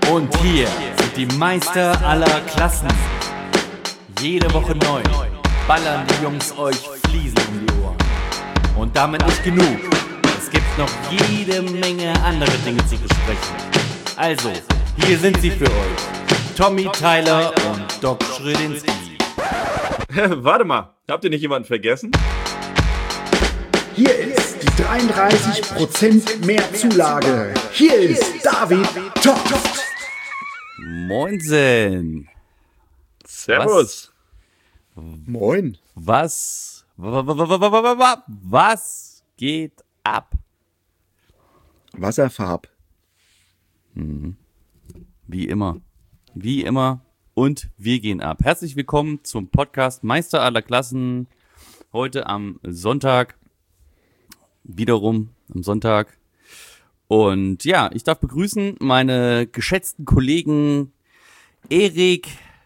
Und hier sind die Meister aller Klassen. Jede Woche neu ballern die Jungs euch Fliesen um die Ohren. Und damit nicht genug. Es gibt noch jede Menge andere Dinge zu besprechen. Also, hier sind sie für euch. Tommy Tyler und Doc Schrödinski. Warte mal, habt ihr nicht jemanden vergessen? Hier ist die 33% mehr Zulage. Hier ist David Toft. Moinsen. Servus. Moin. Was geht ab? Wasserfarb. Wie immer. Wie immer. Und wir gehen ab. Herzlich willkommen zum Podcast Meister aller Klassen. Heute am Sonntag. Wiederum am Sonntag. Und ja, ich darf begrüßen meine geschätzten Kollegen Erik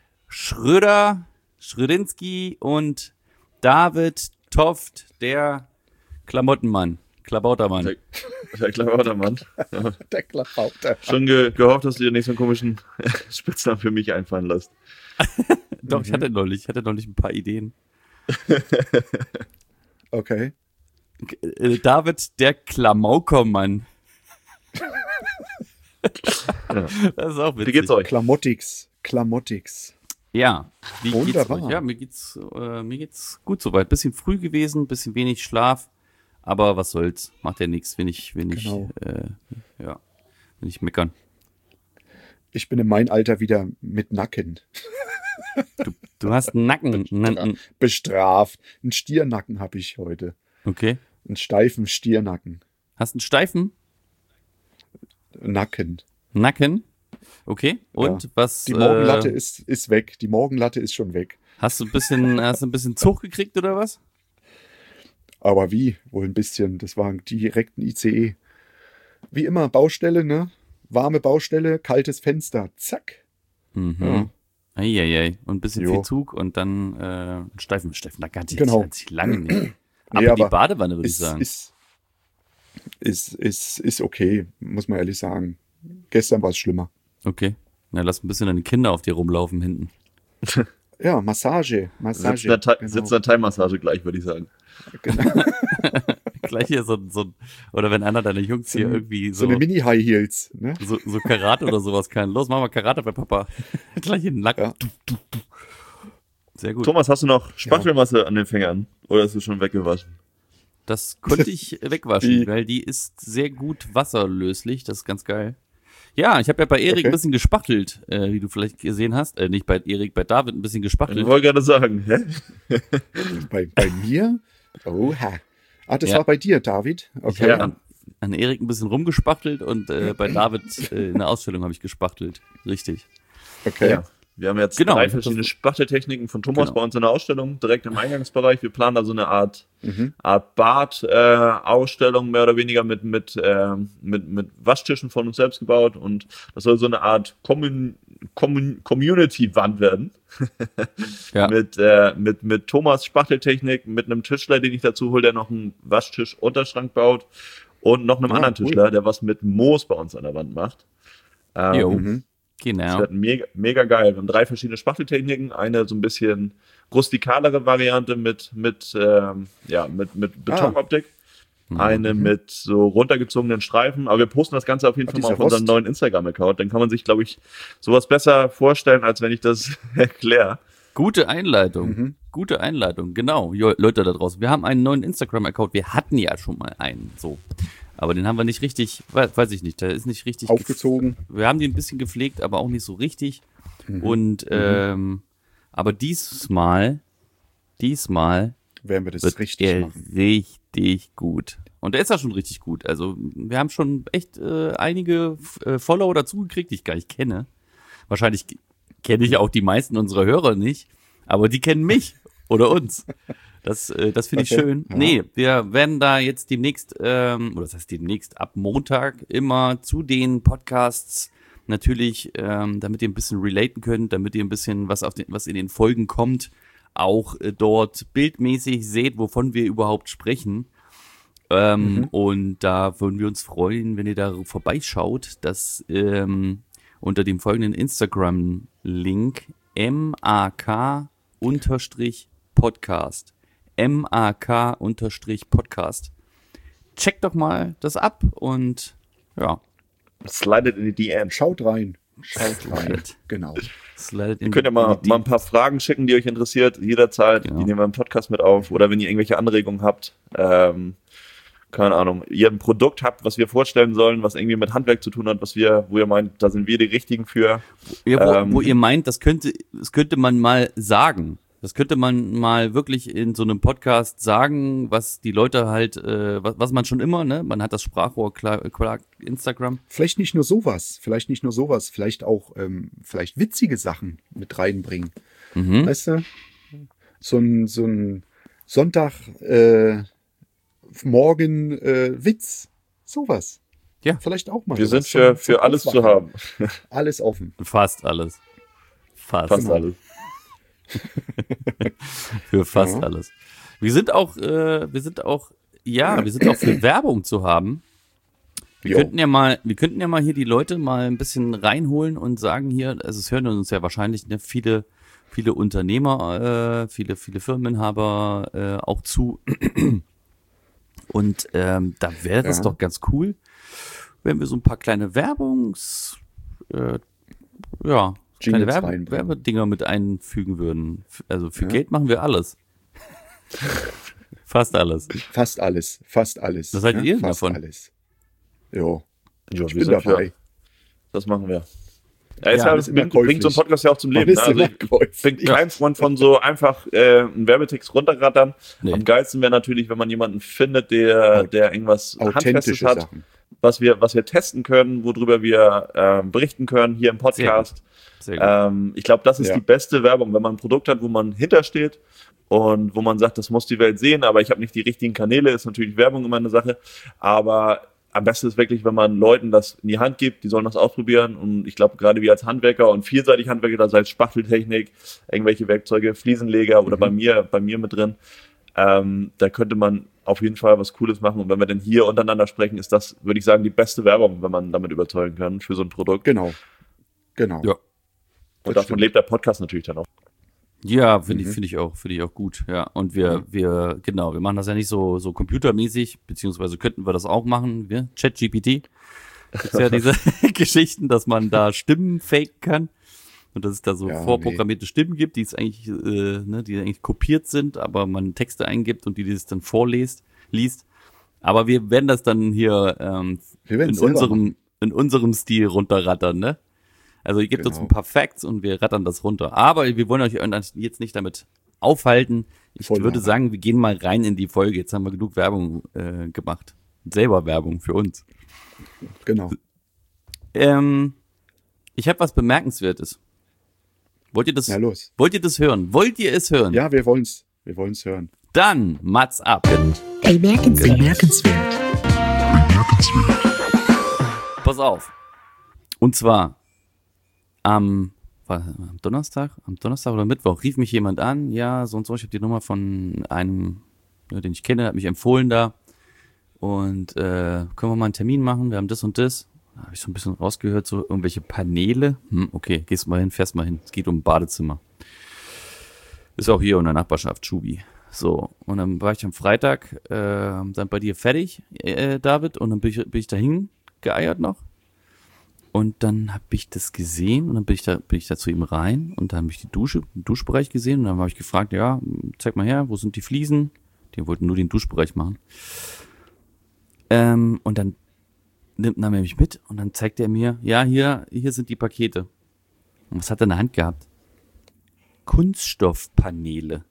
Schrödinski und David Toft, der Klamottenmann. Klabautermann. Der Klabautermann. Der Klabauter. Schon gehofft, dass du dir nicht so einen komischen Spitznamen für mich einfallen lässt. Doch, ich hatte noch ein paar Ideen. Okay. David, der Klamaukermann. Ja. Das ist auch witzig. Wie geht's euch? Klamottix. Ja, wie Wunderbar. geht's euch? Ja, mir geht's gut soweit. Bisschen früh gewesen, bisschen wenig Schlaf, aber was soll's, macht ja nichts, wenn ich meckern. Ich bin in meinem Alter wieder mit Nacken. Du hast einen Nacken. Bestraft. Einen Stiernacken habe ich heute. Okay. Einen steifen Stiernacken. Hast einen steifen Nacken. Nacken? Okay. Und Ja. was? Die Morgenlatte ist weg. Die Morgenlatte ist schon weg. Hast du ein bisschen Zug gekriegt oder was? Aber wie? Wohl ein bisschen. Das war direkt ein ICE. Wie immer, Baustelle, ne? Warme Baustelle, kaltes Fenster. Zack. Mhm. Ja. Eieiei. Und ein bisschen Jo. viel Zug und dann einen steifen Nacken hatte Genau. ich lange nicht. Nee, Aber die aber Badewanne, würde ich sagen. Ist okay, muss man ehrlich sagen. Gestern war es schlimmer. Okay. Na, lass ein bisschen deine Kinder auf dir rumlaufen hinten. Ja, Massage. Sitzdatei-Massage gleich, würde ich sagen. Genau. Gleich hier oder wenn einer deiner Jungs hier irgendwie So eine Mini-High Heels. Ne? so Karate oder sowas kann. Los, mach mal Karate bei Papa. Gleich in den Nacken. Ja. Sehr gut. Thomas, hast du noch Spachtelmasse an den Fingern? Oder ist du schon weggewaschen? Das konnte ich wegwaschen, weil die ist sehr gut wasserlöslich. Das ist ganz geil. Ja, ich habe ja bei Erik ein bisschen gespachtelt, wie du vielleicht gesehen hast. Nicht bei Erik, bei David ein bisschen gespachtelt. Ich wollte gerade sagen, hä? Bei mir? Oha. Ah, das Ja. war bei dir, David? Okay. Ja. An Erik ein bisschen rumgespachtelt und bei David in der Ausstellung habe ich gespachtelt. Richtig. Okay. Ja. Wir haben jetzt Genau. 3 verschiedene Spachteltechniken von Thomas Genau. bei uns in der Ausstellung, direkt im Eingangsbereich. Wir planen da so eine Art Bad Ausstellung mehr oder weniger mit Waschtischen von uns selbst gebaut, und das soll so eine Art Community-Wand werden. Ja. mit Thomas Spachteltechnik, mit einem Tischler, den ich dazu hole, der noch einen Waschtisch-Unterschrank baut, und noch einem anderen cool. Tischler, der was mit Moos bei uns an der Wand macht. Jo. Das Genau. wird mega geil. Wir haben 3 verschiedene Spachteltechniken. Eine so ein bisschen rustikalere Variante mit Betonoptik. Eine mit so runtergezogenen Streifen. Aber wir posten das Ganze auf jeden Fall mal auf unserem neuen Instagram-Account. Dann kann man sich, glaube ich, sowas besser vorstellen, als wenn ich das erkläre. Gute Einleitung. Gute Einleitung, genau. Jo, Leute da draußen, wir haben einen neuen Instagram-Account. Wir hatten ja schon mal einen, so. Aber den haben wir nicht richtig, weiß ich nicht, der ist nicht richtig Aufgezogen. Wir haben den ein bisschen gepflegt, aber auch nicht so richtig. Und, aber diesmal Werden wir das wird richtig er machen. richtig gut. Und der ist ja schon richtig gut. Also, wir haben schon echt einige Follower dazugekriegt, die ich gar nicht kenne. Wahrscheinlich kenne ich auch die meisten unserer Hörer nicht, aber die kennen mich oder uns. Das finde ich schön. Ja. Nee, wir werden da jetzt demnächst, oder das heißt demnächst, ab Montag immer zu den Podcasts natürlich, damit ihr ein bisschen relaten könnt, damit ihr ein bisschen was in den Folgen kommt, auch dort bildmäßig seht, wovon wir überhaupt sprechen. Und da würden wir uns freuen, wenn ihr da vorbeischaut, unter dem folgenden Instagram-Link MAK_Podcast. MAK_Podcast. Checkt doch mal das ab und ja. Slidet in die DM. Schaut rein. Genau. Ihr könnt ja mal ein paar Fragen schicken, die euch interessiert, jederzeit. Genau. Die nehmen wir im Podcast mit auf. Oder wenn ihr irgendwelche Anregungen habt, keine Ahnung, ihr ein Produkt habt, was wir vorstellen sollen, was irgendwie mit Handwerk zu tun hat, wo ihr meint, da sind wir die Richtigen für. Ja, wo ihr meint, das könnte man mal sagen. Das könnte man mal wirklich in so einem Podcast sagen, was die Leute halt, was man schon immer, ne? Man hat das Sprachrohr, klar, Instagram. Vielleicht nicht nur sowas, vielleicht auch vielleicht witzige Sachen mit reinbringen. Weißt du? So ein Sonntag morgen Witz, sowas. Ja. Vielleicht auch mal. Wir sind für alles zu haben. Alles offen. Fast alles. Fast alles. Für fast alles. Wir sind auch für Werbung zu haben. Wir könnten ja mal hier die Leute mal ein bisschen reinholen und sagen hier, also es hören uns ja wahrscheinlich viele Unternehmer, viele Firmeninhaber auch zu. Und da wäre es doch ganz cool, wenn wir so ein paar kleine kleine Werbedinger mit einfügen würden. Also für Geld machen wir alles. Fast alles. Fast alles. Was haltet ihr davon? Alles. Jo. Ich bin dabei. Das machen wir. Bringt so ein Podcast ja auch zum Leben. Also ich bin kein Freund von so einfach einen Werbetext runterrattern. Nee. Am geilsten wäre natürlich, wenn man jemanden findet, der irgendwas Handfestes hat, Sachen. Was wir testen können, worüber wir berichten können hier im Podcast. Sehr gut. Ich glaube, das ist die beste Werbung, wenn man ein Produkt hat, wo man hintersteht und wo man sagt, das muss die Welt sehen, aber ich habe nicht die richtigen Kanäle, ist natürlich Werbung immer eine Sache, aber am besten ist wirklich, wenn man Leuten das in die Hand gibt, die sollen das ausprobieren und ich glaube, gerade wir als Handwerker und vielseitig Handwerker, da sei es Spachteltechnik, irgendwelche Werkzeuge, Fliesenleger oder bei mir mit drin, da könnte man auf jeden Fall was Cooles machen und wenn wir denn hier untereinander sprechen, ist das, würde ich sagen, die beste Werbung, wenn man damit überzeugen kann für so ein Produkt. Genau. Ja. Und davon lebt der Podcast natürlich dann auch. Ja, finde ich auch gut, ja. Und wir machen das ja nicht so computermäßig, beziehungsweise könnten wir das auch machen, ChatGPT. Gibt's ja diese Geschichten, dass man da Stimmen faken kann und dass es da so vorprogrammierte Stimmen gibt, die es eigentlich, die eigentlich kopiert sind, aber man Texte eingibt und die das dann liest. Aber wir werden das dann hier in unserem Stil runterrattern, ne? Also ihr gebt uns ein paar Facts und wir rattern das runter. Aber wir wollen euch jetzt nicht damit aufhalten. Ich würde sagen, wir gehen mal rein in die Folge. Jetzt haben wir genug Werbung gemacht. Selber Werbung für uns. Genau. Ich habe was Bemerkenswertes. Wollt ihr das hören? Wollt ihr es hören? Ja, wir wollen's hören. Dann Mats ab. Bemerkenswert. Pass auf. Und zwar am Donnerstag oder Mittwoch rief mich jemand an, ja, so und so, ich habe die Nummer von einem, den ich kenne, hat mich empfohlen da und können wir mal einen Termin machen, wir haben das und das. Da habe ich so ein bisschen rausgehört, so irgendwelche Paneele. Okay, gehst mal hin, fährst mal hin, es geht um ein Badezimmer. Ist auch hier in der Nachbarschaft, Schubi. So, und dann war ich am Freitag dann bei dir fertig, David, und dann bin ich dahin geeiert noch. Und dann habe ich das gesehen und dann bin ich da zu ihm rein und dann habe ich den Duschbereich gesehen und dann habe ich gefragt, ja, zeig mal her, wo sind die Fliesen? Die wollten nur den Duschbereich machen. Und dann nahm er mich mit und dann zeigt er mir, ja, hier sind die Pakete. Und was hat er in der Hand gehabt? Kunststoffpaneele.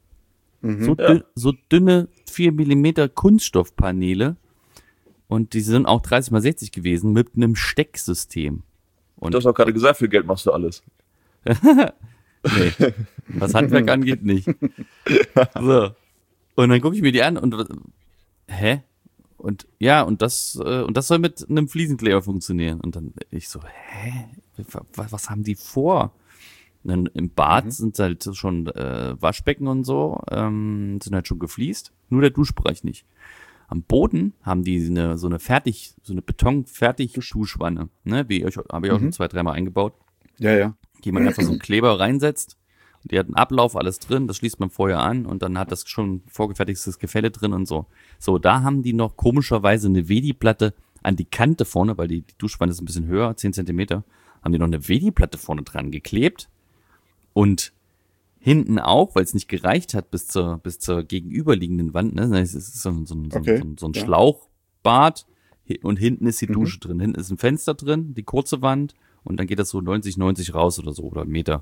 So dünne 4 mm Kunststoffpaneele. Und die sind auch 30x60 gewesen mit einem Stecksystem. Und du hast auch gerade gesagt, für Geld machst du alles. Nee, was Handwerk angeht, nicht. So. Und dann gucke ich mir die an und hä? Und ja, und das soll mit einem Fliesenkleber funktionieren. Und dann ich so, hä? Was haben die vor? Und dann im Bad sind halt schon Waschbecken und so, sind halt schon gefliest. Nur der Duschbereich nicht. Am Boden haben die so eine Beton-Fertig-Duschwanne, ne? Habe ich auch schon 2-3 Mal eingebaut. Ja. Die man einfach so einen Kleber reinsetzt. Die hat einen Ablauf, alles drin, das schließt man vorher an und dann hat das schon vorgefertigtes Gefälle drin und so. So, da haben die noch komischerweise eine Wedi-Platte an die Kante vorne, weil die Duschwanne ist ein bisschen höher, 10 Zentimeter, haben die noch eine Wedi-Platte vorne dran geklebt und hinten auch, weil es nicht gereicht hat bis zur gegenüberliegenden Wand, ne? Es ist so ein Schlauchbad und hinten ist die Dusche drin. Hinten ist ein Fenster drin, die kurze Wand und dann geht das so 90 raus oder so oder Meter.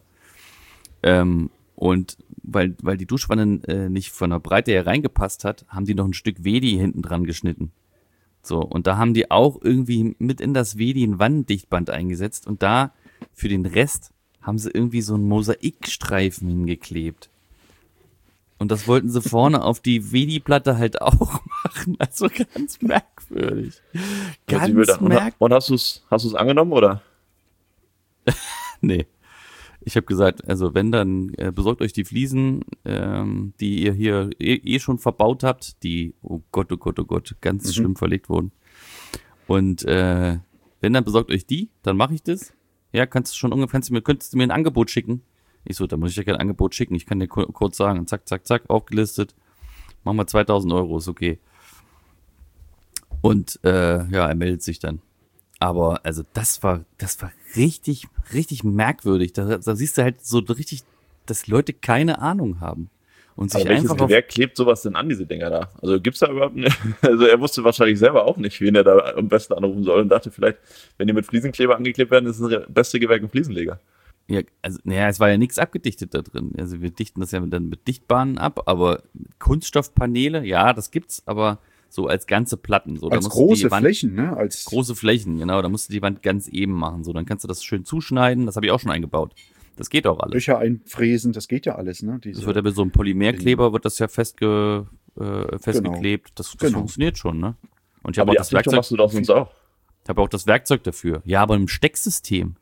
Und weil die Duschwanne nicht von der Breite her reingepasst hat, haben die noch ein Stück Wedi hinten dran geschnitten. So, und da haben die auch irgendwie mit in das Wedi ein Wanddichtband eingesetzt und da für den Rest haben sie irgendwie so einen Mosaikstreifen hingeklebt. Und das wollten sie vorne auf die Wedi-Platte halt auch machen. Also ganz merkwürdig. Ganz merkwürdig. Und hast du's angenommen, oder? Nee. Ich habe gesagt, also wenn, dann besorgt euch die Fliesen, die ihr hier eh schon verbaut habt, die, oh Gott, ganz schlimm verlegt wurden. Und wenn, dann besorgt euch die, dann mache ich das. Ja, könntest du mir ein Angebot schicken? Ich so, da muss ich ja kein Angebot schicken. Ich kann dir kurz sagen, zack, aufgelistet. Machen wir 2.000 Euro, ist okay. Und er meldet sich dann. Aber also das war richtig merkwürdig. Da siehst du halt so richtig, dass Leute keine Ahnung haben. Und sich welches einfach Gewerk klebt sowas denn an, diese Dinger da? Also gibt's da überhaupt nicht? Also er wusste wahrscheinlich selber auch nicht, wen er da am besten anrufen soll und dachte vielleicht, wenn die mit Fliesenkleber angeklebt werden, ist das beste Gewerk ein Fliesenleger. Ja, also, es war ja nichts abgedichtet da drin. Also wir dichten das ja dann mit Dichtbahnen ab, aber Kunststoffpaneele, ja, das gibt's, aber so als ganze Platten. So, als große Flächen, ne? Große Flächen, genau. Da musst du die Wand ganz eben machen. So, dann kannst du das schön zuschneiden. Das habe ich auch schon eingebaut. Das geht auch alles. Löcher einfräsen, das geht ja alles, ne? Das wird ja mit so einem Polymerkleber, wird das ja festgeklebt. Das funktioniert schon, ne? Und ich habe auch das Werkzeug. Machst du doch sonst auch. Ich habe auch das Werkzeug dafür. Ja, aber im Stecksystem.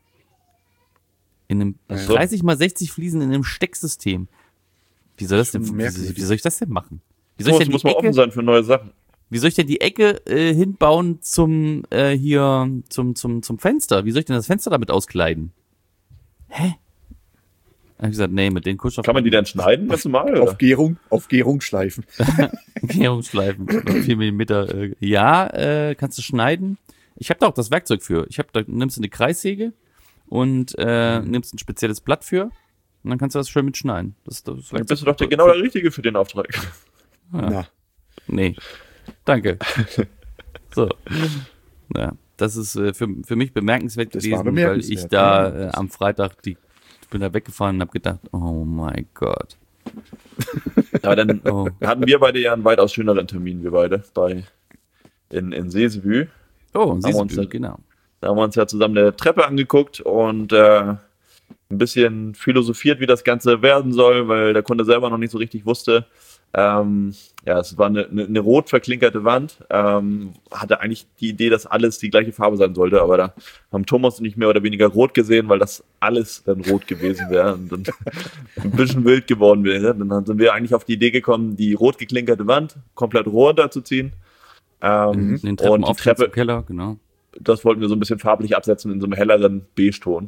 In einem 30x60 Fliesen in einem Stecksystem. Wie soll ich das denn machen? Muss man offen sein für neue Sachen. Wie soll ich denn die Ecke hinbauen zum Fenster? Wie soll ich denn das Fenster damit auskleiden? Hä? Hab ich gesagt, nee, mit den Kunststoff. Kann man die dann schneiden, ganz normal, oder? Auf Gärung schleifen. Gärung schleifen. 4 Millimeter. Kannst du schneiden. Ich habe da auch das Werkzeug für. Nimmst du eine Kreissäge und nimmst ein spezielles Blatt für und dann kannst du das schön mitschneiden. Dann bist du doch genau der Richtige für den Auftrag. Ja. Na. Nee. Danke. So. Ja, das ist für mich bemerkenswert gewesen, weil ich da am Freitag bin da weggefahren und habe gedacht, oh mein Gott. Aber dann hatten wir beide ja einen weitaus schöneren Termin, wir beide, in Seesebü. Oh, in Seesebü, genau. Da haben wir uns ja zusammen eine Treppe angeguckt und ein bisschen philosophiert, wie das Ganze werden soll, weil der Kunde selber noch nicht so richtig wusste. Es war eine rot verklinkerte Wand. Hatte eigentlich die Idee, dass alles die gleiche Farbe sein sollte, aber da haben Thomas nicht mehr oder weniger rot gesehen, weil das alles dann rot gewesen wäre und dann ein bisschen wild geworden wäre. Dann sind wir eigentlich auf die Idee gekommen, die rot geklinkerte Wand komplett runterzuziehen. In den Treppen und die Treppe zum Keller, genau. Das wollten wir so ein bisschen farblich absetzen in so einem helleren Beige-Ton.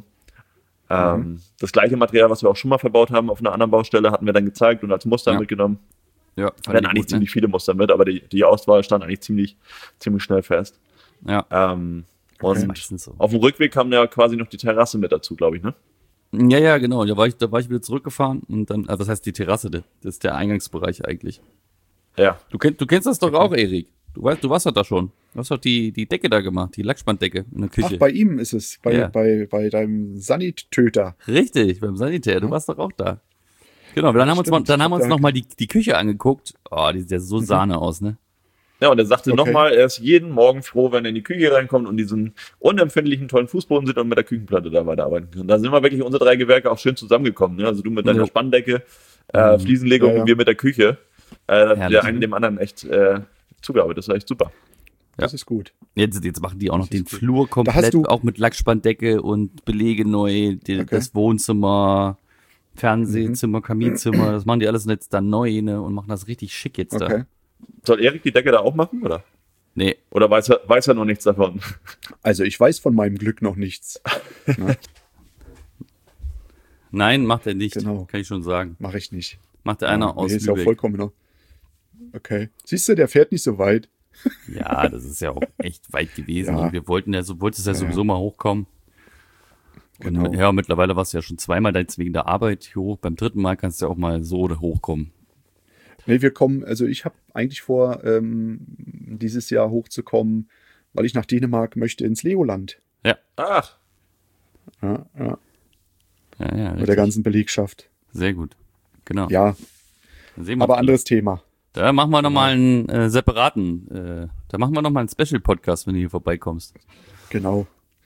Das gleiche Material, was wir auch schon mal verbaut haben auf einer anderen Baustelle, hatten wir dann gezeigt und als Muster mitgenommen. Ja, wir hatten eigentlich ziemlich viele Muster mit, aber die Auswahl stand eigentlich ziemlich schnell fest. Ja. Und auf dem Rückweg kam ja quasi noch die Terrasse mit dazu, glaube ich, ne? Ja, genau. Da war ich wieder zurückgefahren und dann, also das heißt die Terrasse, das ist der Eingangsbereich eigentlich. Ja. Du kennst das doch auch, Erik. Du warst doch da schon. Du hast doch die Decke da gemacht, die Lackspanndecke in der Küche. Ach, bei ihm ist es, bei deinem Sanitöter. Richtig, beim Sanitär, du warst doch auch da. Genau, dann haben wir uns nochmal die Küche angeguckt. Oh, die sieht ja so Sahne aus, ne? Ja, und er sagte nochmal, er ist jeden Morgen froh, wenn er in die Küche reinkommt und diesen unempfindlichen, tollen Fußboden sieht und mit der Küchenplatte da weiterarbeiten kann. Da sind wir wirklich unsere 3 Gewerke auch schön zusammengekommen. Ne? Also du mit deiner Spanndecke, Fliesenlegung und wir mit der Küche. Der einen dem anderen echt zugearbeitet. Das war echt super. Das ist gut. Jetzt machen die auch noch den Flur komplett, auch mit Lackspanndecke und Belege neu, das Wohnzimmer, Fernsehzimmer, Kaminzimmer, das machen die alles jetzt dann neu, ne, und machen das richtig schick jetzt da. Soll Erik die Decke da auch machen, oder? Nee. Oder weiß er noch nichts davon? Also ich weiß von meinem Glück noch nichts. Nein, macht er nicht. Genau. Kann ich schon sagen. Mache ich nicht. Macht er einer aus Lübeck. Ist ja auch Lübeck. vollkommen noch. Okay. Siehst du, der fährt nicht so weit. Ja, das ist ja auch echt weit gewesen. Ja. Und wir wollten wolltest ja sowieso mal hochkommen. Genau. Und, ja, mittlerweile warst du ja schon zweimal jetzt wegen der Arbeit hier hoch. Beim dritten Mal kannst du ja auch mal so hochkommen. Nee, wir kommen, also ich habe eigentlich vor, dieses Jahr hochzukommen, weil ich nach Dänemark möchte ins Legoland. Ja. Ach. Ja. Ja, Mit richtig. der ganzen Belegschaft. Sehr gut. Genau. Ja, Dann sehen wir aber uns anderes Thema. Da machen wir nochmal einen separaten, da machen wir nochmal einen Special-Podcast, wenn du hier vorbeikommst. Genau.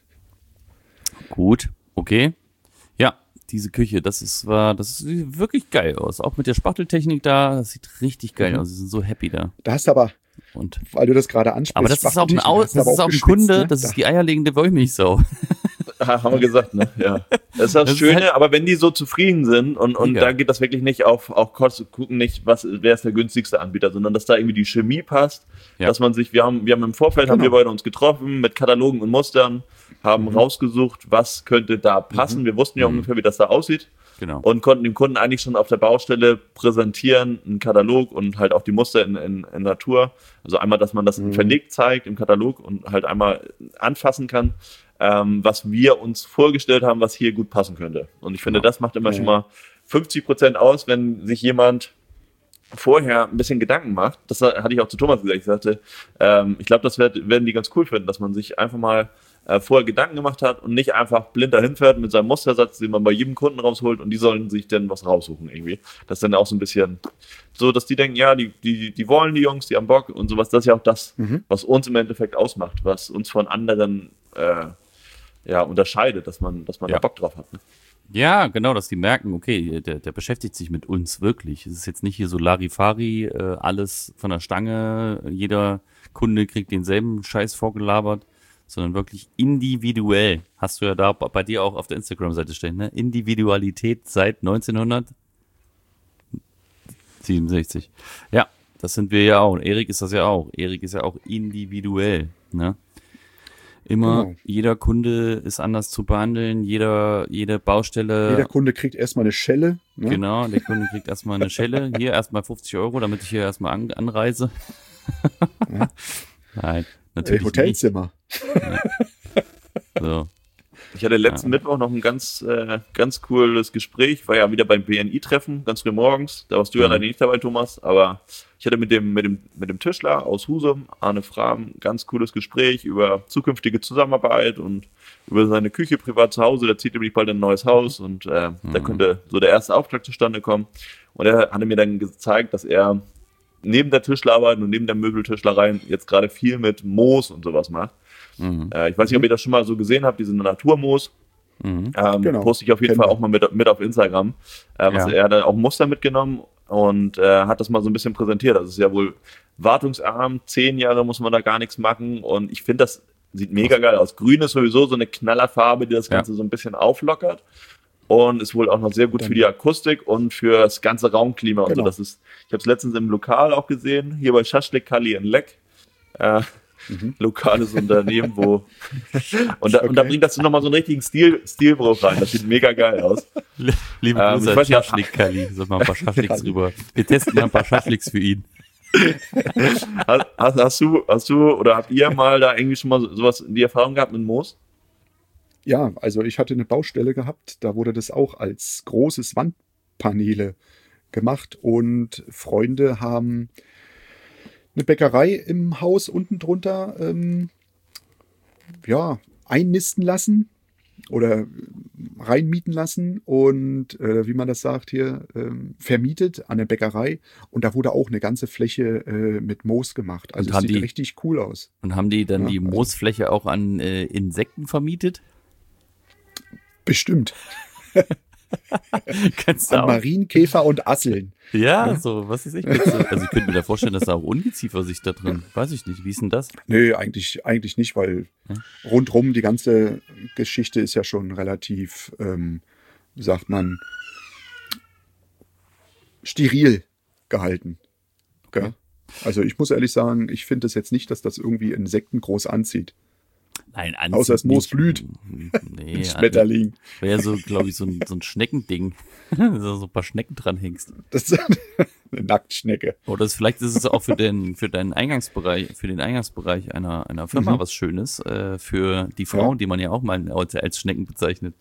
Gut, okay. Ja, diese Küche, das sieht wirklich geil aus. Auch mit der Spachteltechnik da, das sieht richtig geil aus. Sie sind so happy da. Da hast du aber, Und, weil du das gerade ansprichst. aber das ist auch Spachteltechnik, ein gespitzt, Kunde, ne? das ist die eierlegende Wollmilchsau. Haben wir gesagt, ne? Ja. Das ist das Schöne, halt aber wenn die so zufrieden sind und mega. da geht das wirklich nicht auf Kosten, gucken nicht, wer ist der günstigste Anbieter, sondern dass da irgendwie die Chemie passt, Ja. dass man sich, wir haben im Vorfeld haben wir beide uns getroffen mit Katalogen und Mustern, haben rausgesucht, was könnte da passen. Wir wussten ja ungefähr, wie das da aussieht. Genau. Und konnten dem Kunden eigentlich schon auf der Baustelle präsentieren, einen Katalog und halt auch die Muster in Natur. Also einmal, dass man das verlegt zeigt im Katalog und halt einmal anfassen kann, was wir uns vorgestellt haben, was hier gut passen könnte. Und ich finde, das macht immer schon mal 50% aus, wenn sich jemand vorher ein bisschen Gedanken macht. Das hatte ich auch zu Thomas gesagt. Ich sagte, ich glaube, das werden die ganz cool finden, dass man sich einfach mal vorher Gedanken gemacht hat und nicht einfach blind dahin fährt mit seinem Mustersatz, den man bei jedem Kunden rausholt und die sollen sich dann was raussuchen irgendwie. Das ist dann auch so ein bisschen so, dass die denken, ja, die wollen die Jungs, die haben Bock und sowas. Das ist ja auch das, was uns im Endeffekt ausmacht, was uns von anderen unterscheidet, dass man da Bock drauf hat. Ne? Ja, genau, dass die merken, okay, der beschäftigt sich mit uns wirklich. Es ist jetzt nicht hier so Larifari, alles von der Stange, jeder Kunde kriegt denselben Scheiß vorgelabert, sondern wirklich individuell. Hast du ja da bei dir auch auf der Instagram-Seite stehen, ne? Individualität seit 1967. Ja, das sind wir ja auch. Und Erik ist das ja auch. Erik ist ja auch individuell, ne? Immer, Genau. Jeder Kunde ist anders zu behandeln, jede Baustelle. Jeder Kunde kriegt erstmal eine Schelle. Ne? Genau, der Kunde kriegt erstmal eine Schelle. Hier erstmal 50 €, damit ich hier erstmal anreise. Ja. Nein, natürlich Hotelzimmer. nicht. So. Ich hatte letzten Mittwoch noch ein ganz cooles Gespräch, war ja wieder beim BNI-Treffen, ganz früh morgens. Da warst du ja leider nicht dabei, Thomas, aber ich hatte mit dem Tischler aus Husum, Arne Frahm, ganz cooles Gespräch über zukünftige Zusammenarbeit und über seine Küche privat zu Hause. Da zieht nämlich bald ein neues Haus und da könnte so der erste Auftrag zustande kommen. Und er hatte mir dann gezeigt, dass er neben der Tischlerarbeit und neben der Möbeltischlerei jetzt gerade viel mit Moos und sowas macht. Ich weiß nicht, ob ihr das schon mal so gesehen habt, diese Naturmoos. Genau. Poste ich auf jeden Fall auch mal mit auf Instagram. Er hat auch Muster mitgenommen und hat das mal so ein bisschen präsentiert. Also es ist ja wohl wartungsarm, 10 Jahre muss man da gar nichts machen und ich finde, das sieht mega geil aus. Grün ist sowieso so eine Knallerfarbe, die das Ganze so ein bisschen auflockert und ist wohl auch noch sehr gut für die Akustik und für das ganze Raumklima und so. Ich habe es letztens im Lokal auch gesehen, hier bei Schaschlik Kali in Leck. Lokales Unternehmen, wo und da bringt das nochmal so einen richtigen Stilbruch rein. Das sieht mega geil aus. Liebe Grüße an Schaschlik Kali. Sag mal ein paar Schaschliks rüber. Wir testen mal ein paar Schaschliks für ihn. Hast du oder habt ihr mal da irgendwie schon mal sowas in die Erfahrung gehabt mit Moos? Ja, also ich hatte eine Baustelle gehabt, da wurde das auch als großes Wandpaneele gemacht und Freunde haben eine Bäckerei im Haus unten drunter einnisten lassen oder reinmieten lassen und wie man das sagt hier, vermietet an der Bäckerei und da wurde auch eine ganze Fläche mit Moos gemacht. Also es sieht richtig cool aus. Und haben die dann die Moosfläche auch an Insekten vermietet? Bestimmt. Kannst du an auch. Marienkäfer und Asseln. Ja, so, was ist ich? Also ich könnte mir da vorstellen, dass da auch Ungeziefer sich da drin, weiß ich nicht, wie ist denn das? Nö, eigentlich nicht, weil rundrum die ganze Geschichte ist ja schon relativ, wie sagt man, steril gehalten. Okay. Also ich muss ehrlich sagen, ich finde es jetzt nicht, dass das irgendwie Insekten groß anzieht. Nein, außer das Moos blüht. Nee, Schmetterling. Wäre ja so, glaube ich, so ein Schneckending. So ein paar Schnecken dranhängst. Das ist eine Nacktschnecke. Oder vielleicht ist es auch für den Eingangsbereich einer Firma was Schönes, für die Frauen, die man ja auch mal als Schnecken bezeichnet.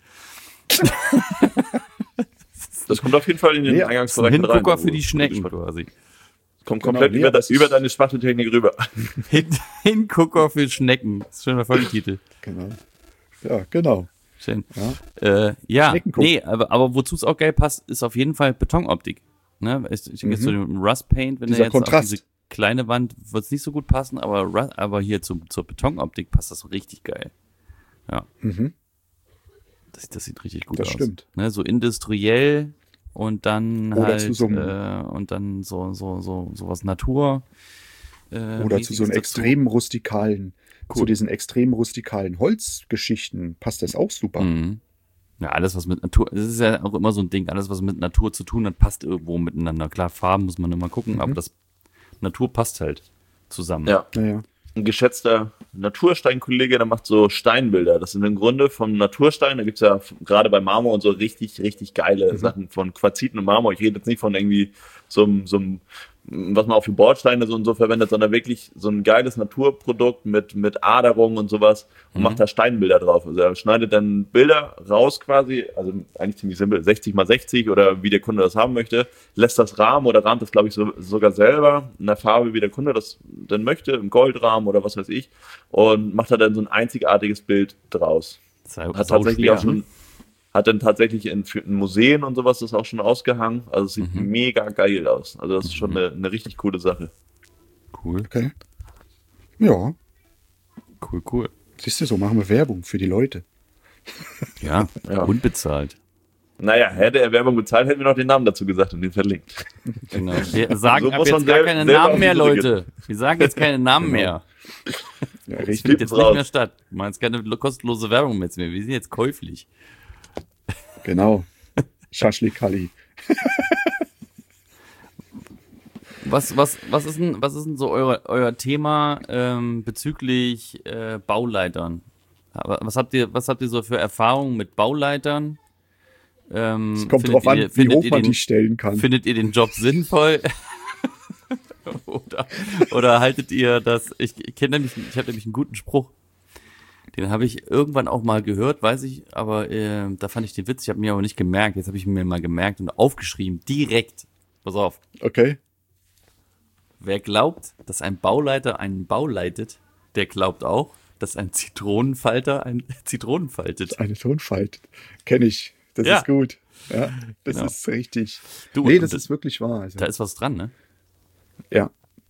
Das kommt auf jeden Fall in den Eingangsbereich rein. Hingucker für die Schnecken quasi. Kommt komplett über deine Spachteltechnik rüber. Hingucker für Schnecken. Das ist schon der Folgentitel. Genau. Ja, genau. Schön. Ja, nee, aber wozu es auch geil passt, ist auf jeden Fall Betonoptik. Ne? Ich denke jetzt zu dem Rust Paint, wenn dieser jetzt Kontrast. auf diese kleine Wand wird es nicht so gut passen, aber hier zur Betonoptik passt das richtig geil. Ja. Das sieht richtig gut aus. Das stimmt. Ne? So industriell und dann oder halt zu so und dann so was Natur. Oder zu so einem extrem rustikalen, zu diesen extrem rustikalen Holzgeschichten passt das auch super. Ja, alles was mit Natur, das ist ja auch immer so ein Ding, alles was mit Natur zu tun hat, passt irgendwo miteinander. Klar, Farben muss man immer gucken, aber das Natur passt halt zusammen. Ja. Ein geschätzter Natursteinkollege, der macht so Steinbilder. Das sind im Grunde vom Naturstein, da gibt's ja gerade bei Marmor und so richtig, richtig geile Sachen von Quarziten und Marmor. Ich rede jetzt nicht von irgendwie so einem, was man auch für Bordsteine so und so verwendet, sondern wirklich so ein geiles Naturprodukt mit Aderung und sowas und macht da Steinbilder drauf. Also er schneidet dann Bilder raus quasi, also eigentlich ziemlich simpel, 60x60 oder wie der Kunde das haben möchte, lässt das rahmen oder rahmt das, glaube ich, sogar selber in der Farbe, wie der Kunde das dann möchte, im Goldrahmen oder was weiß ich, und macht da dann so ein einzigartiges Bild draus. Hat dann tatsächlich in Museen und sowas das auch schon ausgehangen. Also es sieht mega geil aus. Also das ist schon eine richtig coole Sache. Cool. Okay. Ja. Cool. Siehst du, so machen wir Werbung für die Leute. Ja. Unbezahlt. Naja, hätte er Werbung bezahlt, hätten wir noch den Namen dazu gesagt und den verlinkt. Genau. Wir sagen ab jetzt gar keine Namen mehr, Leute. Wir sagen jetzt keine Namen mehr. Ja, Das richtig. findet jetzt nicht mehr statt. Wir machen jetzt keine kostenlose Werbung mehr. Wir sind jetzt käuflich. Genau. Schaschlik-Kali. Was ist denn so euer Thema bezüglich Bauleitern? Was habt ihr so für Erfahrungen mit Bauleitern? Es kommt drauf an, wie hoch man die stellen kann. Findet ihr den Job sinnvoll? oder haltet ihr das? Ich habe nämlich einen guten Spruch. Den habe ich irgendwann auch mal gehört, weiß ich, aber da fand ich den Witz, ich habe mir aber nicht gemerkt. Jetzt habe ich mir mal gemerkt und aufgeschrieben, direkt. Pass auf. Okay. Wer glaubt, dass ein Bauleiter einen Bau leitet, der glaubt auch, dass ein Zitronenfalter ein Zitronen faltet. Eine Tonfalt. Kenne ich. Das ist gut. Ja, das ist richtig. Das ist wirklich wahr. Also. Da ist was dran, ne? Ja.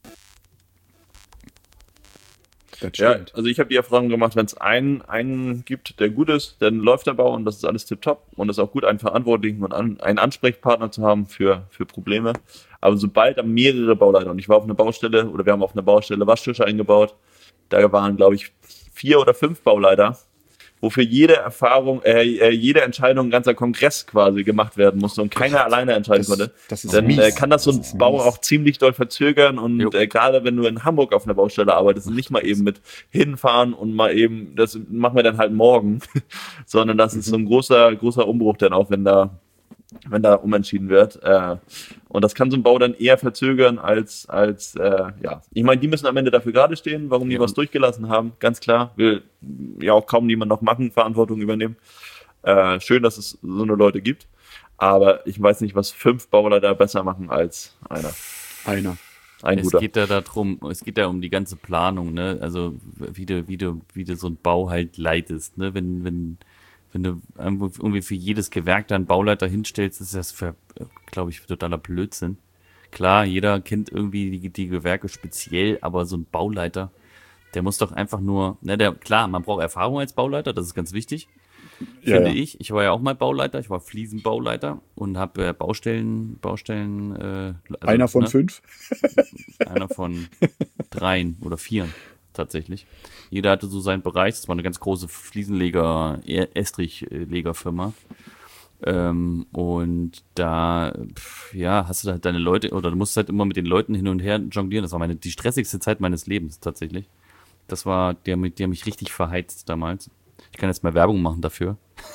Ja, also ich habe die Erfahrung gemacht, wenn es einen gibt, der gut ist, dann läuft der Bau und das ist alles tipptopp und es ist auch gut, einen Verantwortlichen und einen Ansprechpartner zu haben für Probleme. Aber sobald da mehrere Bauleiter, und ich war auf einer Baustelle oder wir haben auf einer Baustelle Waschtische eingebaut, da waren, glaube ich, 4 oder 5 Bauleiter, wofür jede jede Entscheidung ein ganzer Kongress quasi gemacht werden musste und keiner alleine entscheiden konnte, dann kann das so ein Bau auch ziemlich doll verzögern und gerade wenn du in Hamburg auf einer Baustelle arbeitest, nicht mal eben mit hinfahren und mal eben, das machen wir dann halt morgen, sondern das ist so ein großer Umbruch dann auch, wenn da umentschieden wird. Und das kann so ein Bau dann eher verzögern als ich meine, die müssen am Ende dafür gerade stehen, warum die was durchgelassen haben, ganz klar. Will ja auch kaum niemand noch machen, Verantwortung übernehmen. Schön, dass es so eine Leute gibt. Aber ich weiß nicht, was 5 Bauleiter besser machen als einer. Es geht ja um die ganze Planung, ne? Also wie du so einen Bau halt leitest, ne? Wenn du irgendwie für jedes Gewerk da einen Bauleiter hinstellst, ist das glaube ich, totaler Blödsinn. Klar, jeder kennt irgendwie die Gewerke speziell, aber so ein Bauleiter, der muss doch einfach nur, klar, man braucht Erfahrung als Bauleiter, das ist ganz wichtig, finde ich. Ich war ja auch mal Bauleiter, ich war Fliesenbauleiter und habe Baustellen. Einer von 5? Einer von 3 oder 4 tatsächlich. Jeder hatte so seinen Bereich. Das war eine ganz große Fliesenleger, Estrichlegerfirma. Und da, hast du halt deine Leute, oder du musst halt immer mit den Leuten hin und her jonglieren. Das war die stressigste Zeit meines Lebens tatsächlich. Das war, die haben mich richtig verheizt damals. Ich kann jetzt mal Werbung machen dafür.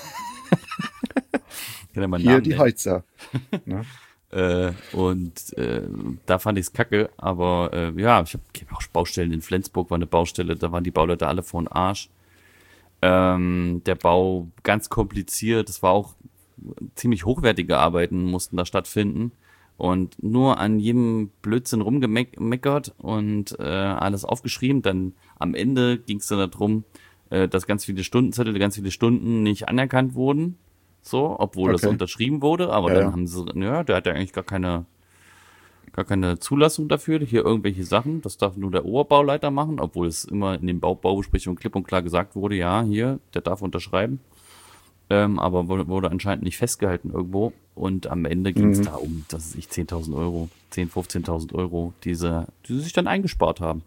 Hier Namen die Heizer. Ne? Da fand ich es kacke, aber ich habe auch Baustellen in Flensburg, war eine Baustelle, da waren die Bauleute alle vor den Arsch. Der Bau ganz kompliziert, das war auch ziemlich hochwertige Arbeiten mussten da stattfinden und nur an jedem Blödsinn rumgemeckert und alles aufgeschrieben. Dann am Ende ging es dann darum, dass ganz viele Stundenzettel, ganz viele Stunden nicht anerkannt wurden, so, obwohl das unterschrieben wurde, aber dann haben sie, der hat ja eigentlich gar keine Zulassung dafür, hier irgendwelche Sachen, das darf nur der Oberbauleiter machen, obwohl es immer in den Baubesprechungen klipp und klar gesagt wurde, ja, hier, der darf unterschreiben, aber wurde anscheinend nicht festgehalten irgendwo und am Ende ging es da um, 10.000 Euro, 10.000, 15.000 Euro, die sich dann eingespart haben.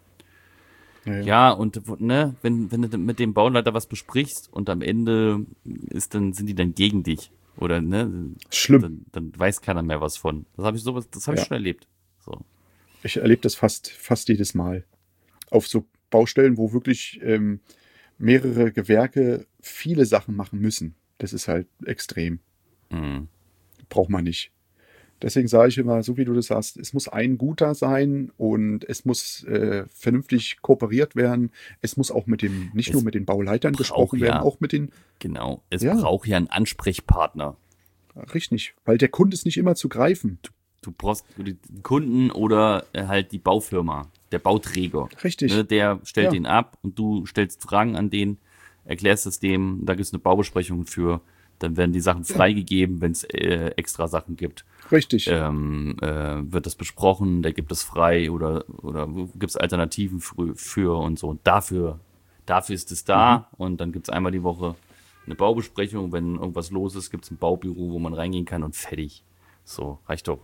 Ja, und wenn du mit dem Bauleiter was besprichst und am Ende sind die dann gegen dich oder schlimm, dann weiß keiner mehr was von. Das habe ich schon erlebt. So. Ich erlebe das fast jedes Mal auf so Baustellen, wo wirklich mehrere Gewerke viele Sachen machen müssen. Das ist halt extrem. Braucht man nicht. Deswegen sage ich immer, so wie du das sagst, es muss ein guter sein und es muss vernünftig kooperiert werden. Es muss auch nicht nur mit den Bauleitern gesprochen werden, auch mit den... Genau, es braucht ja einen Ansprechpartner. Richtig, weil der Kunde ist nicht immer zu greifen. Du brauchst den Kunden oder halt die Baufirma, der Bauträger. Richtig. Der stellt den ab und du stellst Fragen an den, erklärst es dem, da gibt es eine Baubesprechung für, dann werden die Sachen freigegeben, wenn es extra Sachen gibt. Richtig. Wird das besprochen, der gibt es frei oder gibt es Alternativen für und so. Und dafür ist es da und dann gibt es einmal die Woche eine Baubesprechung. Wenn irgendwas los ist, gibt es ein Baubüro, wo man reingehen kann und fertig. So, reicht doch.